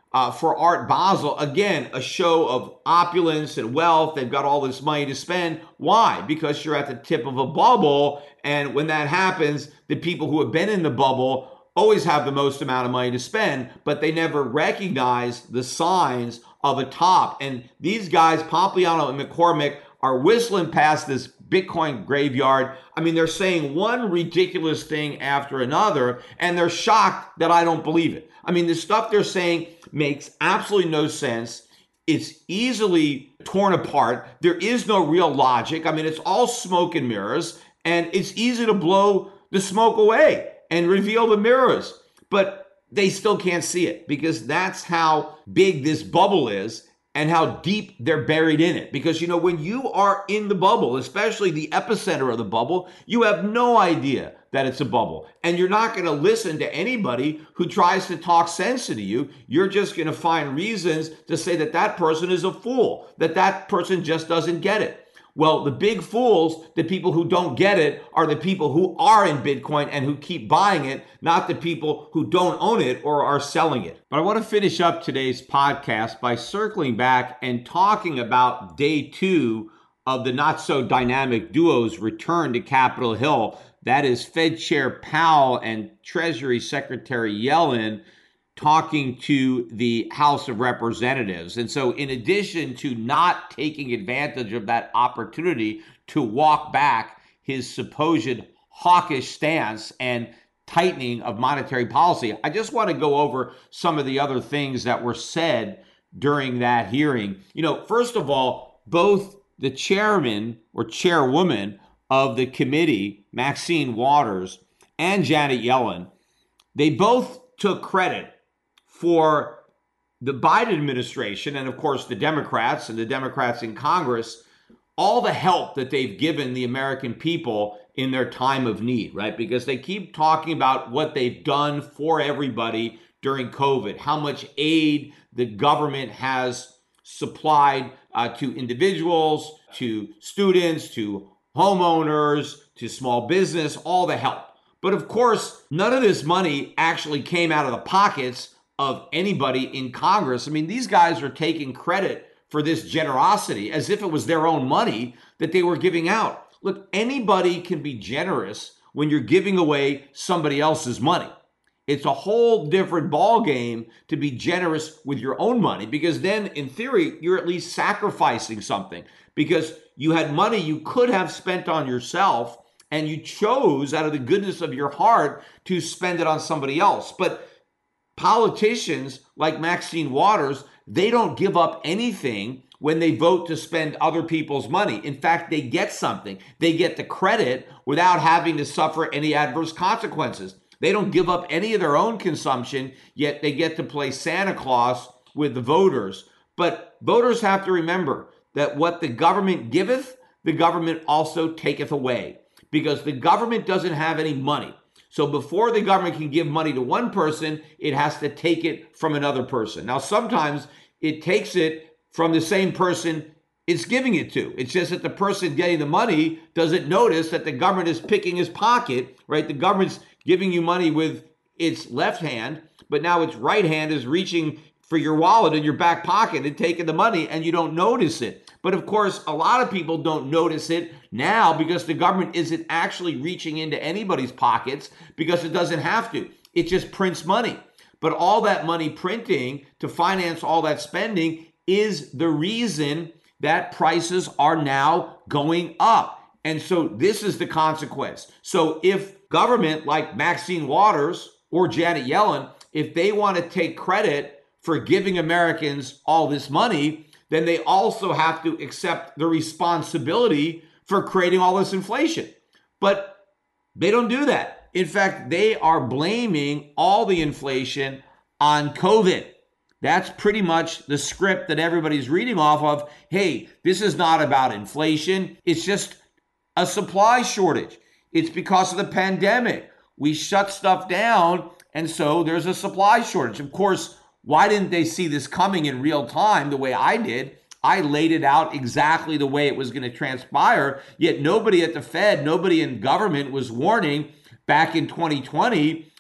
uh, for Art Basel. Again, a show of opulence and wealth. They've got all this money to spend. Why? Because you're at the tip of a bubble. And when that happens, the people who have been in the bubble always have the most amount of money to spend, but they never recognize the signs of a top. And these guys, Pompliano and McCormick, are whistling past this Bitcoin graveyard. I mean, they're saying one ridiculous thing after another, and they're shocked that I don't believe it. I mean, the stuff they're saying makes absolutely no sense. It's easily torn apart. There is no real logic. I mean, it's all smoke and mirrors, and it's easy to blow the smoke away and reveal the mirrors. But they still can't see it because that's how big this bubble is and how deep they're buried in it. Because, you know, when you are in the bubble, especially the epicenter of the bubble, you have no idea that it's a bubble. And you're not going to listen to anybody who tries to talk sense into you. You're just going to find reasons to say that that person is a fool, that that person just doesn't get it. Well, the big fools, the people who don't get it, are the people who are in Bitcoin and who keep buying it, not the people who don't own it or are selling it. But I want to finish up today's podcast by circling back and talking about day two of the not so dynamic duo's return to Capitol Hill. That is Fed Chair Powell and Treasury Secretary Yellen talking to the House of Representatives. And so in addition to not taking advantage of that opportunity to walk back his supposed hawkish stance and tightening of monetary policy, I just want to go over some of the other things that were said during that hearing. You know, first of all, both the chairman or chairwoman of the committee, Maxine Waters, and Janet Yellen, they both took credit for the Biden administration and, of course, the Democrats and the Democrats in Congress, all the help that they've given the American people in their time of need, right? Because they keep talking about what they've done for everybody during COVID, how much aid the government has supplied uh, to individuals, to students, to homeowners, to small business, all the help. But of course, none of this money actually came out of the pockets of anybody in Congress. I mean, these guys are taking credit for this generosity as if it was their own money that they were giving out. Look, anybody can be generous when you're giving away somebody else's money. It's a whole different ballgame to be generous with your own money, because then in theory, you're at least sacrificing something because you had money you could have spent on yourself and you chose out of the goodness of your heart to spend it on somebody else. But politicians like Maxine Waters, they don't give up anything when they vote to spend other people's money. In fact, they get something. They get the credit without having to suffer any adverse consequences. They don't give up any of their own consumption, yet they get to play Santa Claus with the voters. But voters have to remember that what the government giveth, the government also taketh away, because the government doesn't have any money. So before the government can give money to one person, it has to take it from another person. Now, sometimes it takes it from the same person it's giving it to. It's just that the person getting the money doesn't notice that the government is picking his pocket, right? The government's giving you money with its left hand, but now its right hand is reaching for your wallet in your back pocket and taking the money, and you don't notice it. But of course, a lot of people don't notice it now because the government isn't actually reaching into anybody's pockets because it doesn't have to. It just prints money. But all that money printing to finance all that spending is the reason that prices are now going up. And so this is the consequence. So if government like Maxine Waters or Janet Yellen, if they want to take credit for giving Americans all this money, then they also have to accept the responsibility for creating all this inflation. But they don't do that. In fact, they are blaming all the inflation on COVID. That's pretty much the script that everybody's reading off of. Hey, this is not about inflation. It's just a supply shortage. It's because of the pandemic. We shut stuff down, and so there's a supply shortage. Of course, why didn't they see this coming in real time the way I did? I laid it out exactly the way it was going to transpire, yet nobody at the Fed, nobody in government was warning back in twenty twenty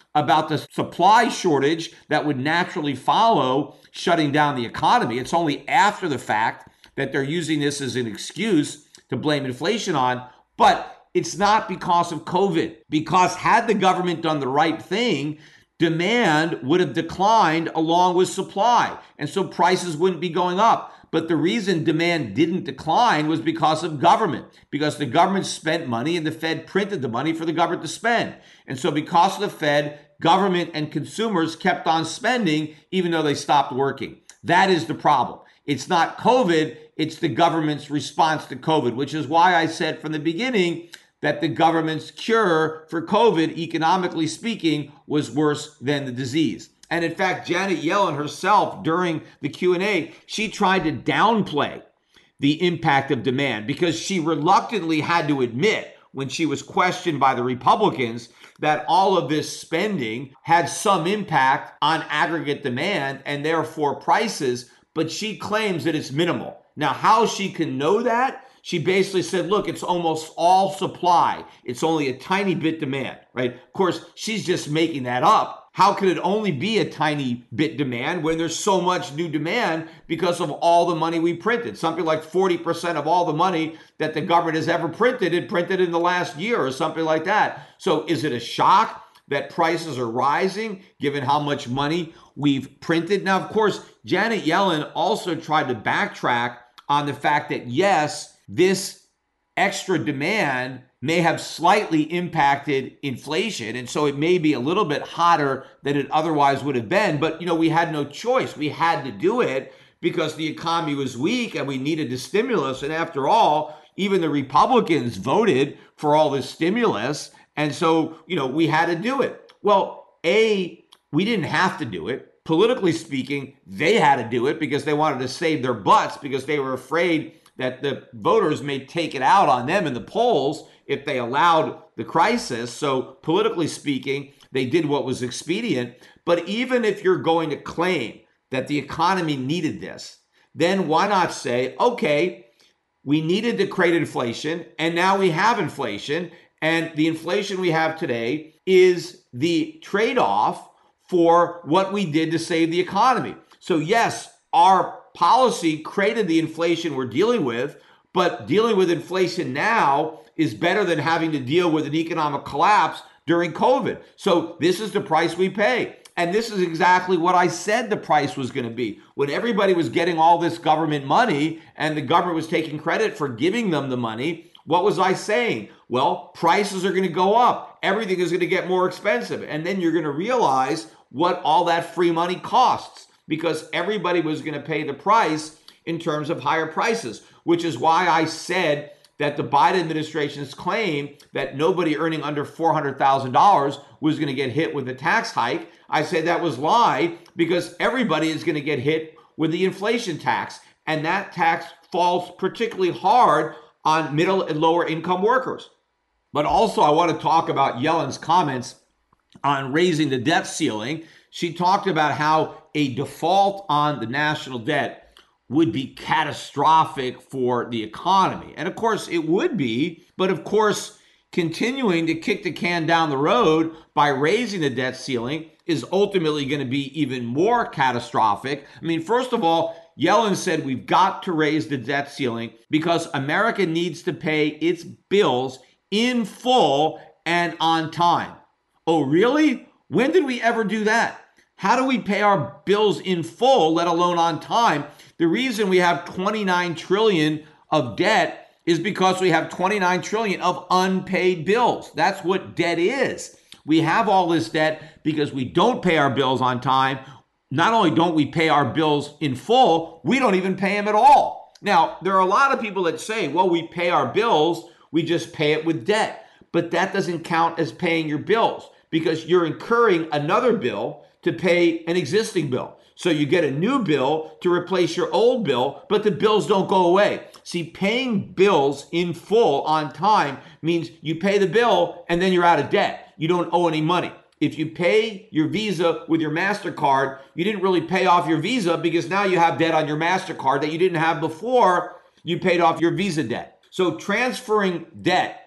about the supply shortage that would naturally follow shutting down the economy. It's only after the fact that they're using this as an excuse to blame inflation on, but it's not because of COVID. Because had the government done the right thing, demand would have declined along with supply, and so prices wouldn't be going up. But the reason demand didn't decline was because of government, because the government spent money and the Fed printed the money for the government to spend. And so because of the Fed, government and consumers kept on spending even though they stopped working. That is the problem. It's not COVID, it's the government's response to COVID, which is why I said from the beginning that the government's cure for COVID, economically speaking, was worse than the disease. And in fact, Janet Yellen herself, during the Q and A, she tried to downplay the impact of demand because she reluctantly had to admit when she was questioned by the Republicans that all of this spending had some impact on aggregate demand and therefore prices, but she claims that it's minimal. Now, how she can know that? She basically said, look, it's almost all supply. It's only a tiny bit demand, right? Of course, she's just making that up. How could it only be a tiny bit demand when there's so much new demand because of all the money we printed? Something like forty percent of all the money that the government has ever printed, it printed in the last year or something like that. So is it a shock that prices are rising given how much money we've printed? Now, of course, Janet Yellen also tried to backtrack on the fact that, yes, this extra demand may have slightly impacted inflation. And so it may be a little bit hotter than it otherwise would have been. But, you know, we had no choice. We had to do it because the economy was weak and we needed the stimulus. And after all, even the Republicans voted for all this stimulus. And so, you know, we had to do it. Well, A, we didn't have to do it. Politically speaking, they had to do it because they wanted to save their butts because they were afraid that the voters may take it out on them in the polls if they allowed the crisis. So politically speaking, they did what was expedient. But even if you're going to claim that the economy needed this, then why not say, okay, we needed to create inflation and now we have inflation. And the inflation we have today is the trade-off for what we did to save the economy. So yes, our policy created the inflation we're dealing with, but dealing with inflation now is better than having to deal with an economic collapse during COVID. So this is the price we pay. And this is exactly what I said the price was going to be. When everybody was getting all this government money and the government was taking credit for giving them the money, what was I saying? Well, prices are going to go up. Everything is going to get more expensive. And then you're going to realize what all that free money costs, because everybody was going to pay the price in terms of higher prices, which is why I said that the Biden administration's claim that nobody earning under four hundred thousand dollars was going to get hit with a tax hike, I said that was lie because everybody is going to get hit with the inflation tax. And that tax falls particularly hard on middle and lower income workers. But also I want to talk about Yellen's comments on raising the debt ceiling. She talked about how a default on the national debt would be catastrophic for the economy. And of course it would be, but of course continuing to kick the can down the road by raising the debt ceiling is ultimately going to be even more catastrophic. I mean, first of all, Yellen said we've got to raise the debt ceiling because America needs to pay its bills in full and on time. Oh, really? When did we ever do that? How do we pay our bills in full, let alone on time? The reason we have twenty-nine trillion dollars of debt is because we have twenty-nine trillion dollars of unpaid bills. That's what debt is. We have all this debt because we don't pay our bills on time. Not only don't we pay our bills in full, we don't even pay them at all. Now, there are a lot of people that say, well, we pay our bills, we just pay it with debt. But that doesn't count as paying your bills because you're incurring another bill to pay an existing bill. So you get a new bill to replace your old bill, but the bills don't go away. See, paying bills in full on time means you pay the bill and then you're out of debt. You don't owe any money. If you pay your Visa with your MasterCard, you didn't really pay off your Visa because now you have debt on your MasterCard that you didn't have before you paid off your Visa debt. So transferring debt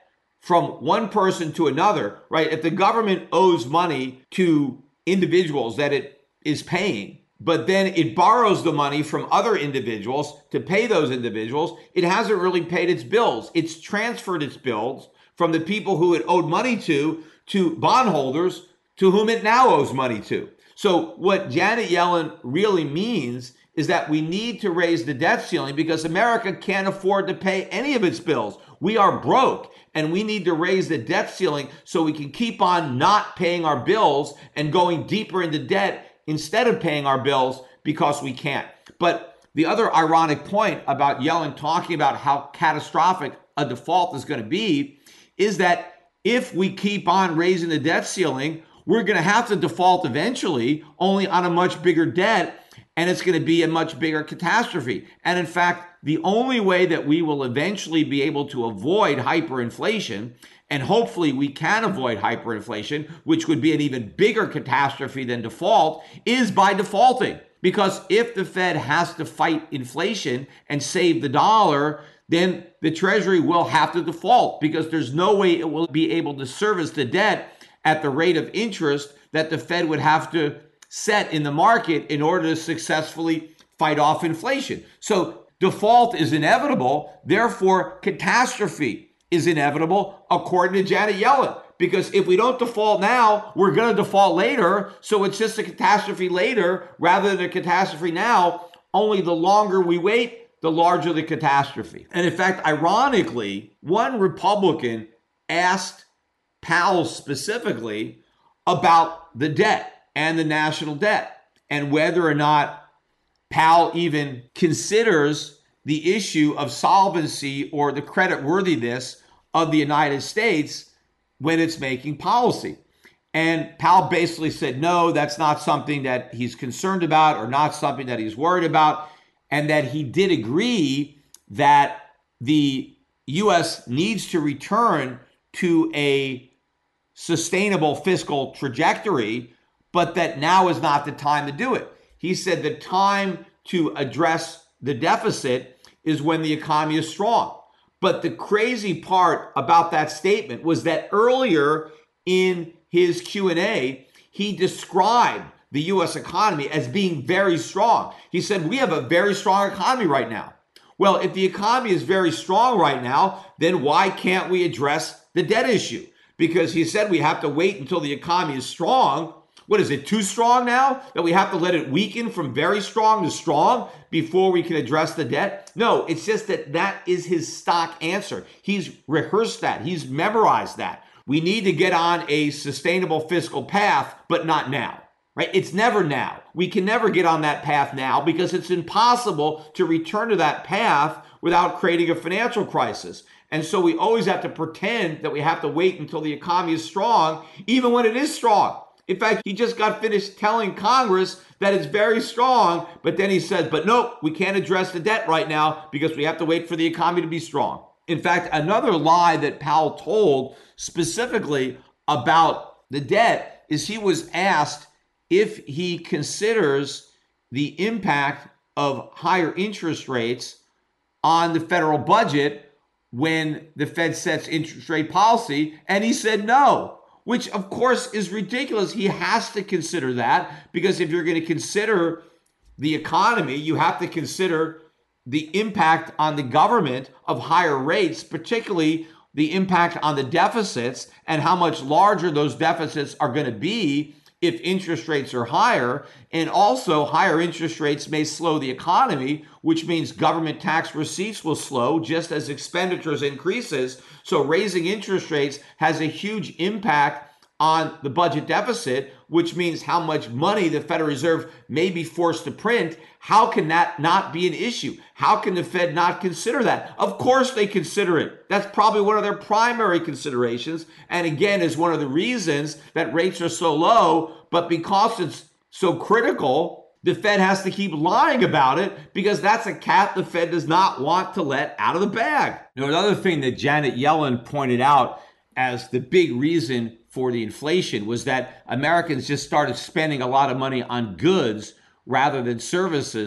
from one person to another, right? If the government owes money to individuals that it is paying, but then it borrows the money from other individuals to pay those individuals, it hasn't really paid its bills. It's transferred its bills from the people who it owed money to, to bondholders to whom it now owes money to. So what Janet Yellen really means is that we need to raise the debt ceiling because America can't afford to pay any of its bills. We are broke, and we need to raise the debt ceiling so we can keep on not paying our bills and going deeper into debt instead of paying our bills because we can't. But the other ironic point about Yellen talking about how catastrophic a default is going to be is that if we keep on raising the debt ceiling, we're going to have to default eventually, only on a much bigger debt, and it's going to be a much bigger catastrophe. And in fact, the only way that we will eventually be able to avoid hyperinflation, and hopefully we can avoid hyperinflation, which would be an even bigger catastrophe than default, is by defaulting. Because if the Fed has to fight inflation and save the dollar, then the Treasury will have to default because there's no way it will be able to service the debt at the rate of interest that the Fed would have to set in the market in order to successfully fight off inflation. So default is inevitable. Therefore, catastrophe is inevitable, according to Janet Yellen. Because if we don't default now, we're going to default later. So it's just a catastrophe later rather than a catastrophe now. Only the longer we wait, the larger the catastrophe. And in fact, ironically, one Republican asked Powell specifically about the debt and the national debt and whether or not Powell even considers the issue of solvency or the creditworthiness of the United States when it's making policy. And Powell basically said, no, that's not something that he's concerned about or not something that he's worried about, and that he did agree that the U S needs to return to a sustainable fiscal trajectory, but that now is not the time to do it. He said the time to address the deficit is when the economy is strong. But the crazy part about that statement was that earlier in his Q and A, he described the U S economy as being very strong. He said, we have a very strong economy right now. Well, if the economy is very strong right now, then why can't we address the debt issue? Because he said we have to wait until the economy is strong. What is it, too strong now? That we have to let it weaken from very strong to strong before we can address the debt? No, it's just that that is his stock answer. He's rehearsed that. He's memorized that. We need to get on a sustainable fiscal path, but not now, right? It's never now. We can never get on that path now because it's impossible to return to that path without creating a financial crisis. And so we always have to pretend that we have to wait until the economy is strong, even when it is strong. In fact, he just got finished telling Congress that it's very strong, but then he says, but nope, we can't address the debt right now because we have to wait for the economy to be strong. In fact, another lie that Powell told specifically about the debt is he was asked if he considers the impact of higher interest rates on the federal budget when the Fed sets interest rate policy, and he said no. Which, of course, is ridiculous. He has to consider that because if you're going to consider the economy, you have to consider the impact on the government of higher rates, particularly the impact on the deficits and how much larger those deficits are going to be if interest rates are higher. And also, higher interest rates may slow the economy, which means government tax receipts will slow just as expenditures increases. So raising interest rates has a huge impact on the budget deficit, which means how much money the Federal Reserve may be forced to print. How can that not be an issue? How can the Fed not consider that? Of course they consider it. That's probably one of their primary considerations. And again, is one of the reasons that rates are so low. But because it's so critical, the Fed has to keep lying about it because that's a cat the Fed does not want to let out of the bag. Now, another thing that Janet Yellen pointed out as the big reason for the inflation was that Americans just started spending a lot of money on goods rather than services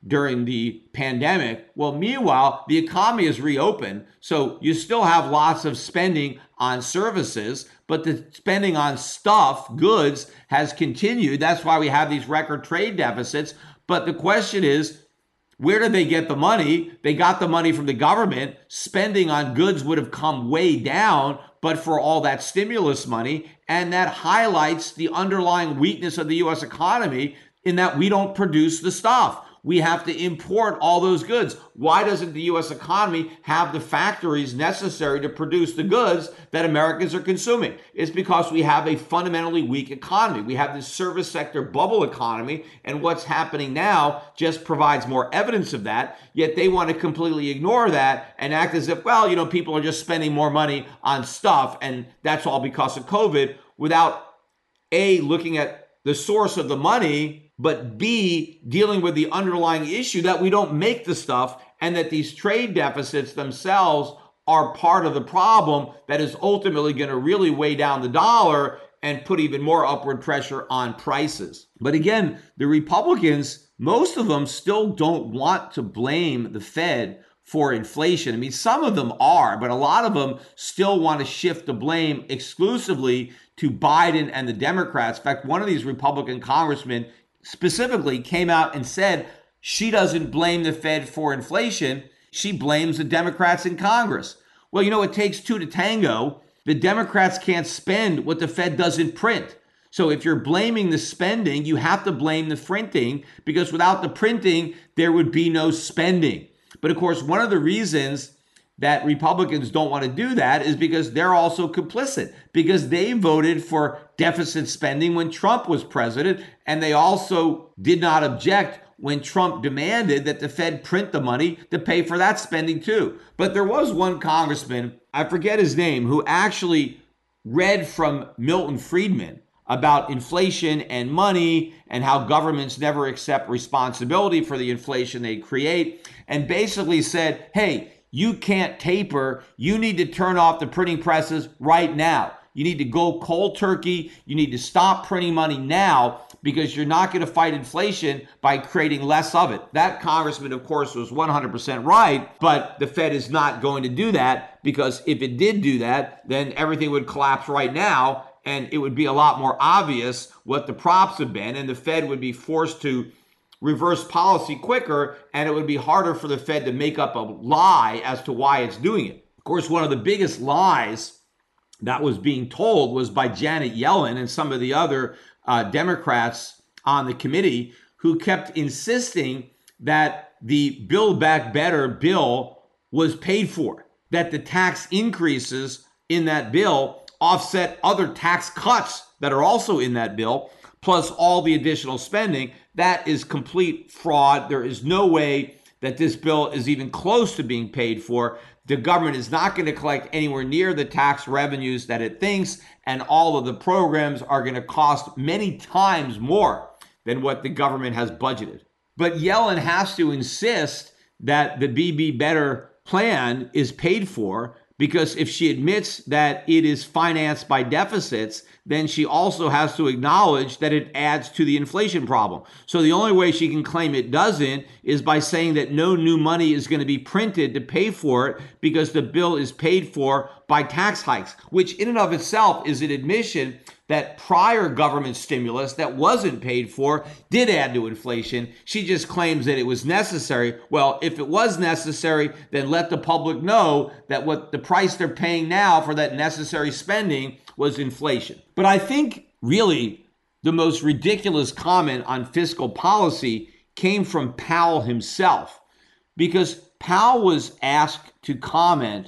during the pandemic. Well, meanwhile, the economy is reopened. So you still have lots of spending on services, but the spending on stuff, goods, has continued. That's why we have these record trade deficits. But the question is, where did they get the money? They got the money from the government. Spending on goods would have come way down, but for all that stimulus money. And that highlights the underlying weakness of the U S economy in that we don't produce the stuff. We have to import all those goods. Why doesn't the U S economy have the factories necessary to produce the goods that Americans are consuming? It's because we have a fundamentally weak economy. We have this service sector bubble economy, and what's happening now just provides more evidence of that. Yet they want to completely ignore that and act as if, well, you know, people are just spending more money on stuff, and that's all because of COVID, without A, looking at the source of the money, but B, dealing with the underlying issue that we don't make the stuff and that these trade deficits themselves are part of the problem that is ultimately going to really weigh down the dollar and put even more upward pressure on prices. But again, the Republicans, most of them still don't want to blame the Fed for inflation. I mean, some of them are, but a lot of them still want to shift the blame exclusively to Biden and the Democrats. In fact, one of these Republican congressmen specifically came out and said she doesn't blame the Fed for inflation. She blames the Democrats in Congress. Well, you know, it takes two to tango. The Democrats can't spend what the Fed doesn't print. So if you're blaming the spending, you have to blame the printing, because without the printing, there would be no spending. But of course, one of the reasons that Republicans don't want to do that is because they're also complicit, because they voted for deficit spending when Trump was president, and they also did not object when Trump demanded that the Fed print the money to pay for that spending too. But there was one congressman, I forget his name, who actually read from Milton Friedman about inflation and money and how governments never accept responsibility for the inflation they create, and basically said, hey, you can't taper. You need to turn off the printing presses right now. You need to go cold turkey. You need to stop printing money now, because you're not going to fight inflation by creating less of it. That congressman, of course, was one hundred percent right, but the Fed is not going to do that, because if it did do that, then everything would collapse right now, and it would be a lot more obvious what the props have been, and the Fed would be forced to reverse policy quicker, and it would be harder for the Fed to make up a lie as to why it's doing it. Of course, one of the biggest lies that was being told was by Janet Yellen and some of the other uh, Democrats on the committee, who kept insisting that the Build Back Better bill was paid for, that the tax increases in that bill offset other tax cuts that are also in that bill, plus all the additional spending. That is complete fraud. There is no way that this bill is even close to being paid for. The government is not going to collect anywhere near the tax revenues that it thinks, and all of the programs are going to cost many times more than what the government has budgeted. But Yellen has to insist that the B B Better plan is paid for, because if she admits that it is financed by deficits, then she also has to acknowledge that it adds to the inflation problem. So the only way she can claim it doesn't is by saying that no new money is going to be printed to pay for it, because the bill is paid for by tax hikes, which in and of itself is an admission that prior government stimulus that wasn't paid for did add to inflation. She just claims that it was necessary. Well, if it was necessary, then let the public know that what the price they're paying now for that necessary spending was inflation. But I think really the most ridiculous comment on fiscal policy came from Powell himself, because Powell was asked to comment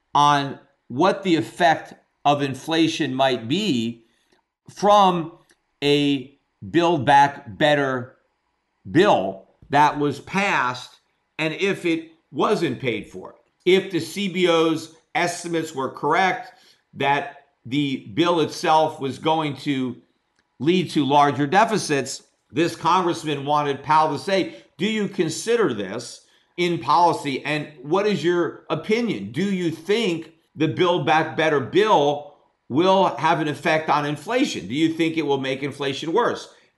on what the effect of inflation might be from a Build Back Better bill that was passed, and if it wasn't paid for. If the C B O's estimates were correct, that the bill itself was going to lead to larger deficits, this congressman wanted Powell to say, do you consider this in policy? And what is your opinion? Do you think the Build Back Better bill will have an effect on inflation? Do you think it will make inflation worse?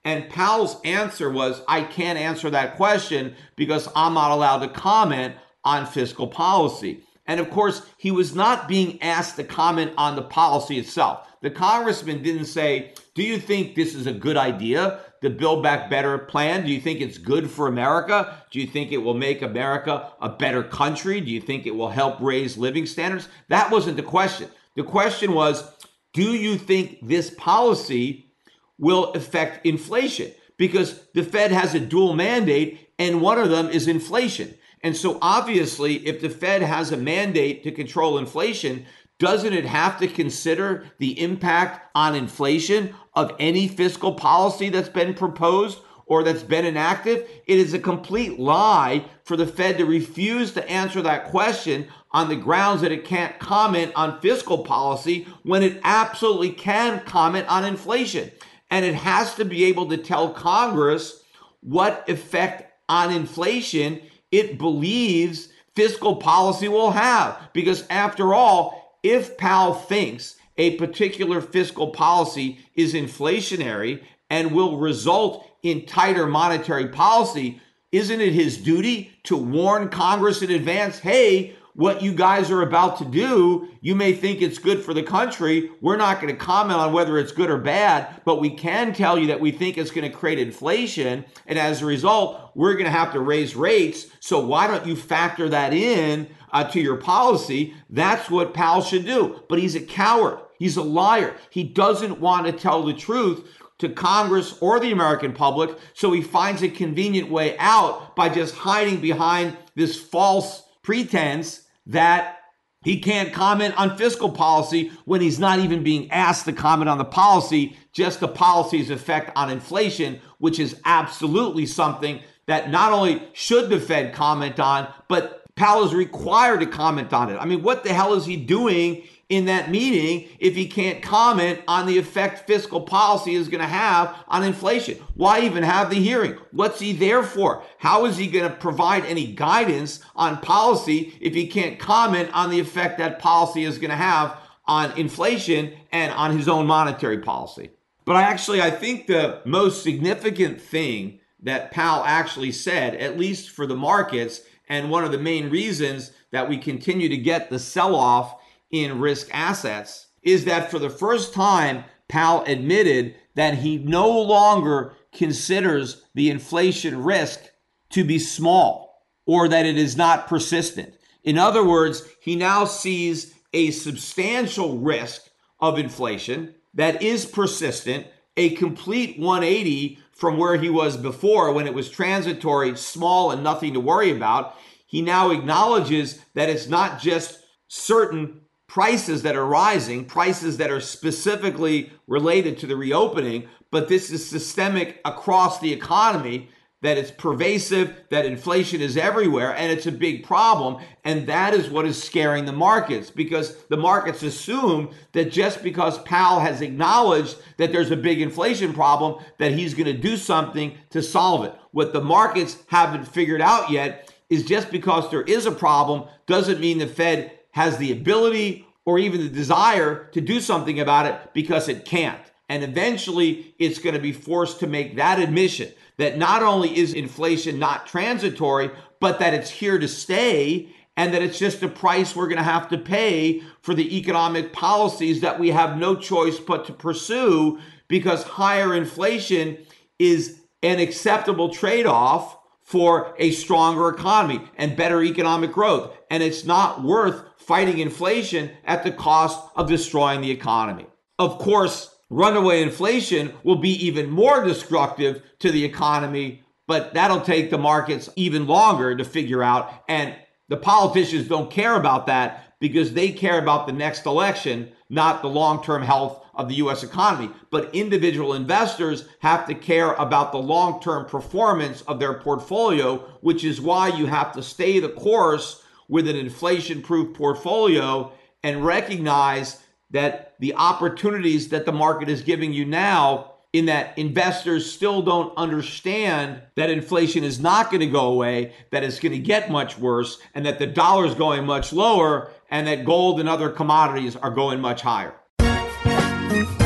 And Powell's answer was, I can't answer that question because I'm not allowed to comment on fiscal policy. And of course, he was not being asked to comment on the policy itself. The congressman didn't say, do you think this is a good idea, the Build Back Better plan? Do you think it's good for America? Do you think it will make America a better country? Do you think it will help raise living standards? That wasn't the question. The question was, do you think this policy will affect inflation? Because the Fed has a dual mandate, and one of them is inflation. And so obviously, if the Fed has a mandate to control inflation, doesn't it have to consider the impact on inflation of any fiscal policy that's been proposed or that's been enacted? It is a complete lie for the Fed to refuse to answer that question on the grounds that it can't comment on fiscal policy when it absolutely can comment on inflation. And it has to be able to tell Congress what effect on inflation it believes fiscal policy will have. Because after all, if Powell thinks a particular fiscal policy is inflationary and will result in tighter monetary policy, isn't it his duty to warn Congress in advance, hey, what you guys are about to do, you may think it's good for the country. We're not going to comment on whether it's good or bad, but we can tell you that we think it's going to create inflation. And as a result, we're going to have to raise rates. So why don't you factor that in uh, to your policy? That's what Powell should do. But he's a coward. He's a liar. He doesn't want to tell the truth to Congress or the American public. So he finds a convenient way out by just hiding behind this false pretense that he can't comment on fiscal policy when he's not even being asked to comment on the policy, just the policy's effect on inflation, which is absolutely something that not only should the Fed comment on, but Powell is required to comment on it. I mean, what the hell is he doing in that meeting if he can't comment on the effect fiscal policy is going to have on inflation? Why even have the hearing? What's he there for? How is he going to provide any guidance on policy if he can't comment on the effect that policy is going to have on inflation and on his own monetary policy? But I actually, I think the most significant thing that Powell actually said, at least for the markets, and one of the main reasons that we continue to get the sell-off in risk assets, is that for the first time, Powell admitted that he no longer considers the inflation risk to be small or that it is not persistent. In other words, he now sees a substantial risk of inflation that is persistent, a complete one eighty from where he was before when it was transitory, small, and nothing to worry about. He now acknowledges that it's not just certain prices that are rising, prices that are specifically related to the reopening, but this is systemic across the economy, that it's pervasive, that inflation is everywhere, and it's a big problem. And that is what is scaring the markets, because the markets assume that just because Powell has acknowledged that there's a big inflation problem, that he's going to do something to solve it. What the markets haven't figured out yet is just because there is a problem doesn't mean the Fed has the ability or even the desire to do something about it, because it can't. And eventually it's going to be forced to make that admission that not only is inflation not transitory, but that it's here to stay, and that it's just a price we're going to have to pay for the economic policies that we have no choice but to pursue, because higher inflation is an acceptable trade-off for a stronger economy and better economic growth. And it's not worth fighting inflation at the cost of destroying the economy. Of course, runaway inflation will be even more destructive to the economy, but that'll take the markets even longer to figure out. And the politicians don't care about that because they care about the next election, not the long-term health of the U S economy. But individual investors have to care about the long-term performance of their portfolio, which is why you have to stay the course with an inflation-proof portfolio and recognize that the opportunities that the market is giving you now, in that investors still don't understand that inflation is not going to go away, that it's going to get much worse, and that the dollar is going much lower, and that gold and other commodities are going much higher.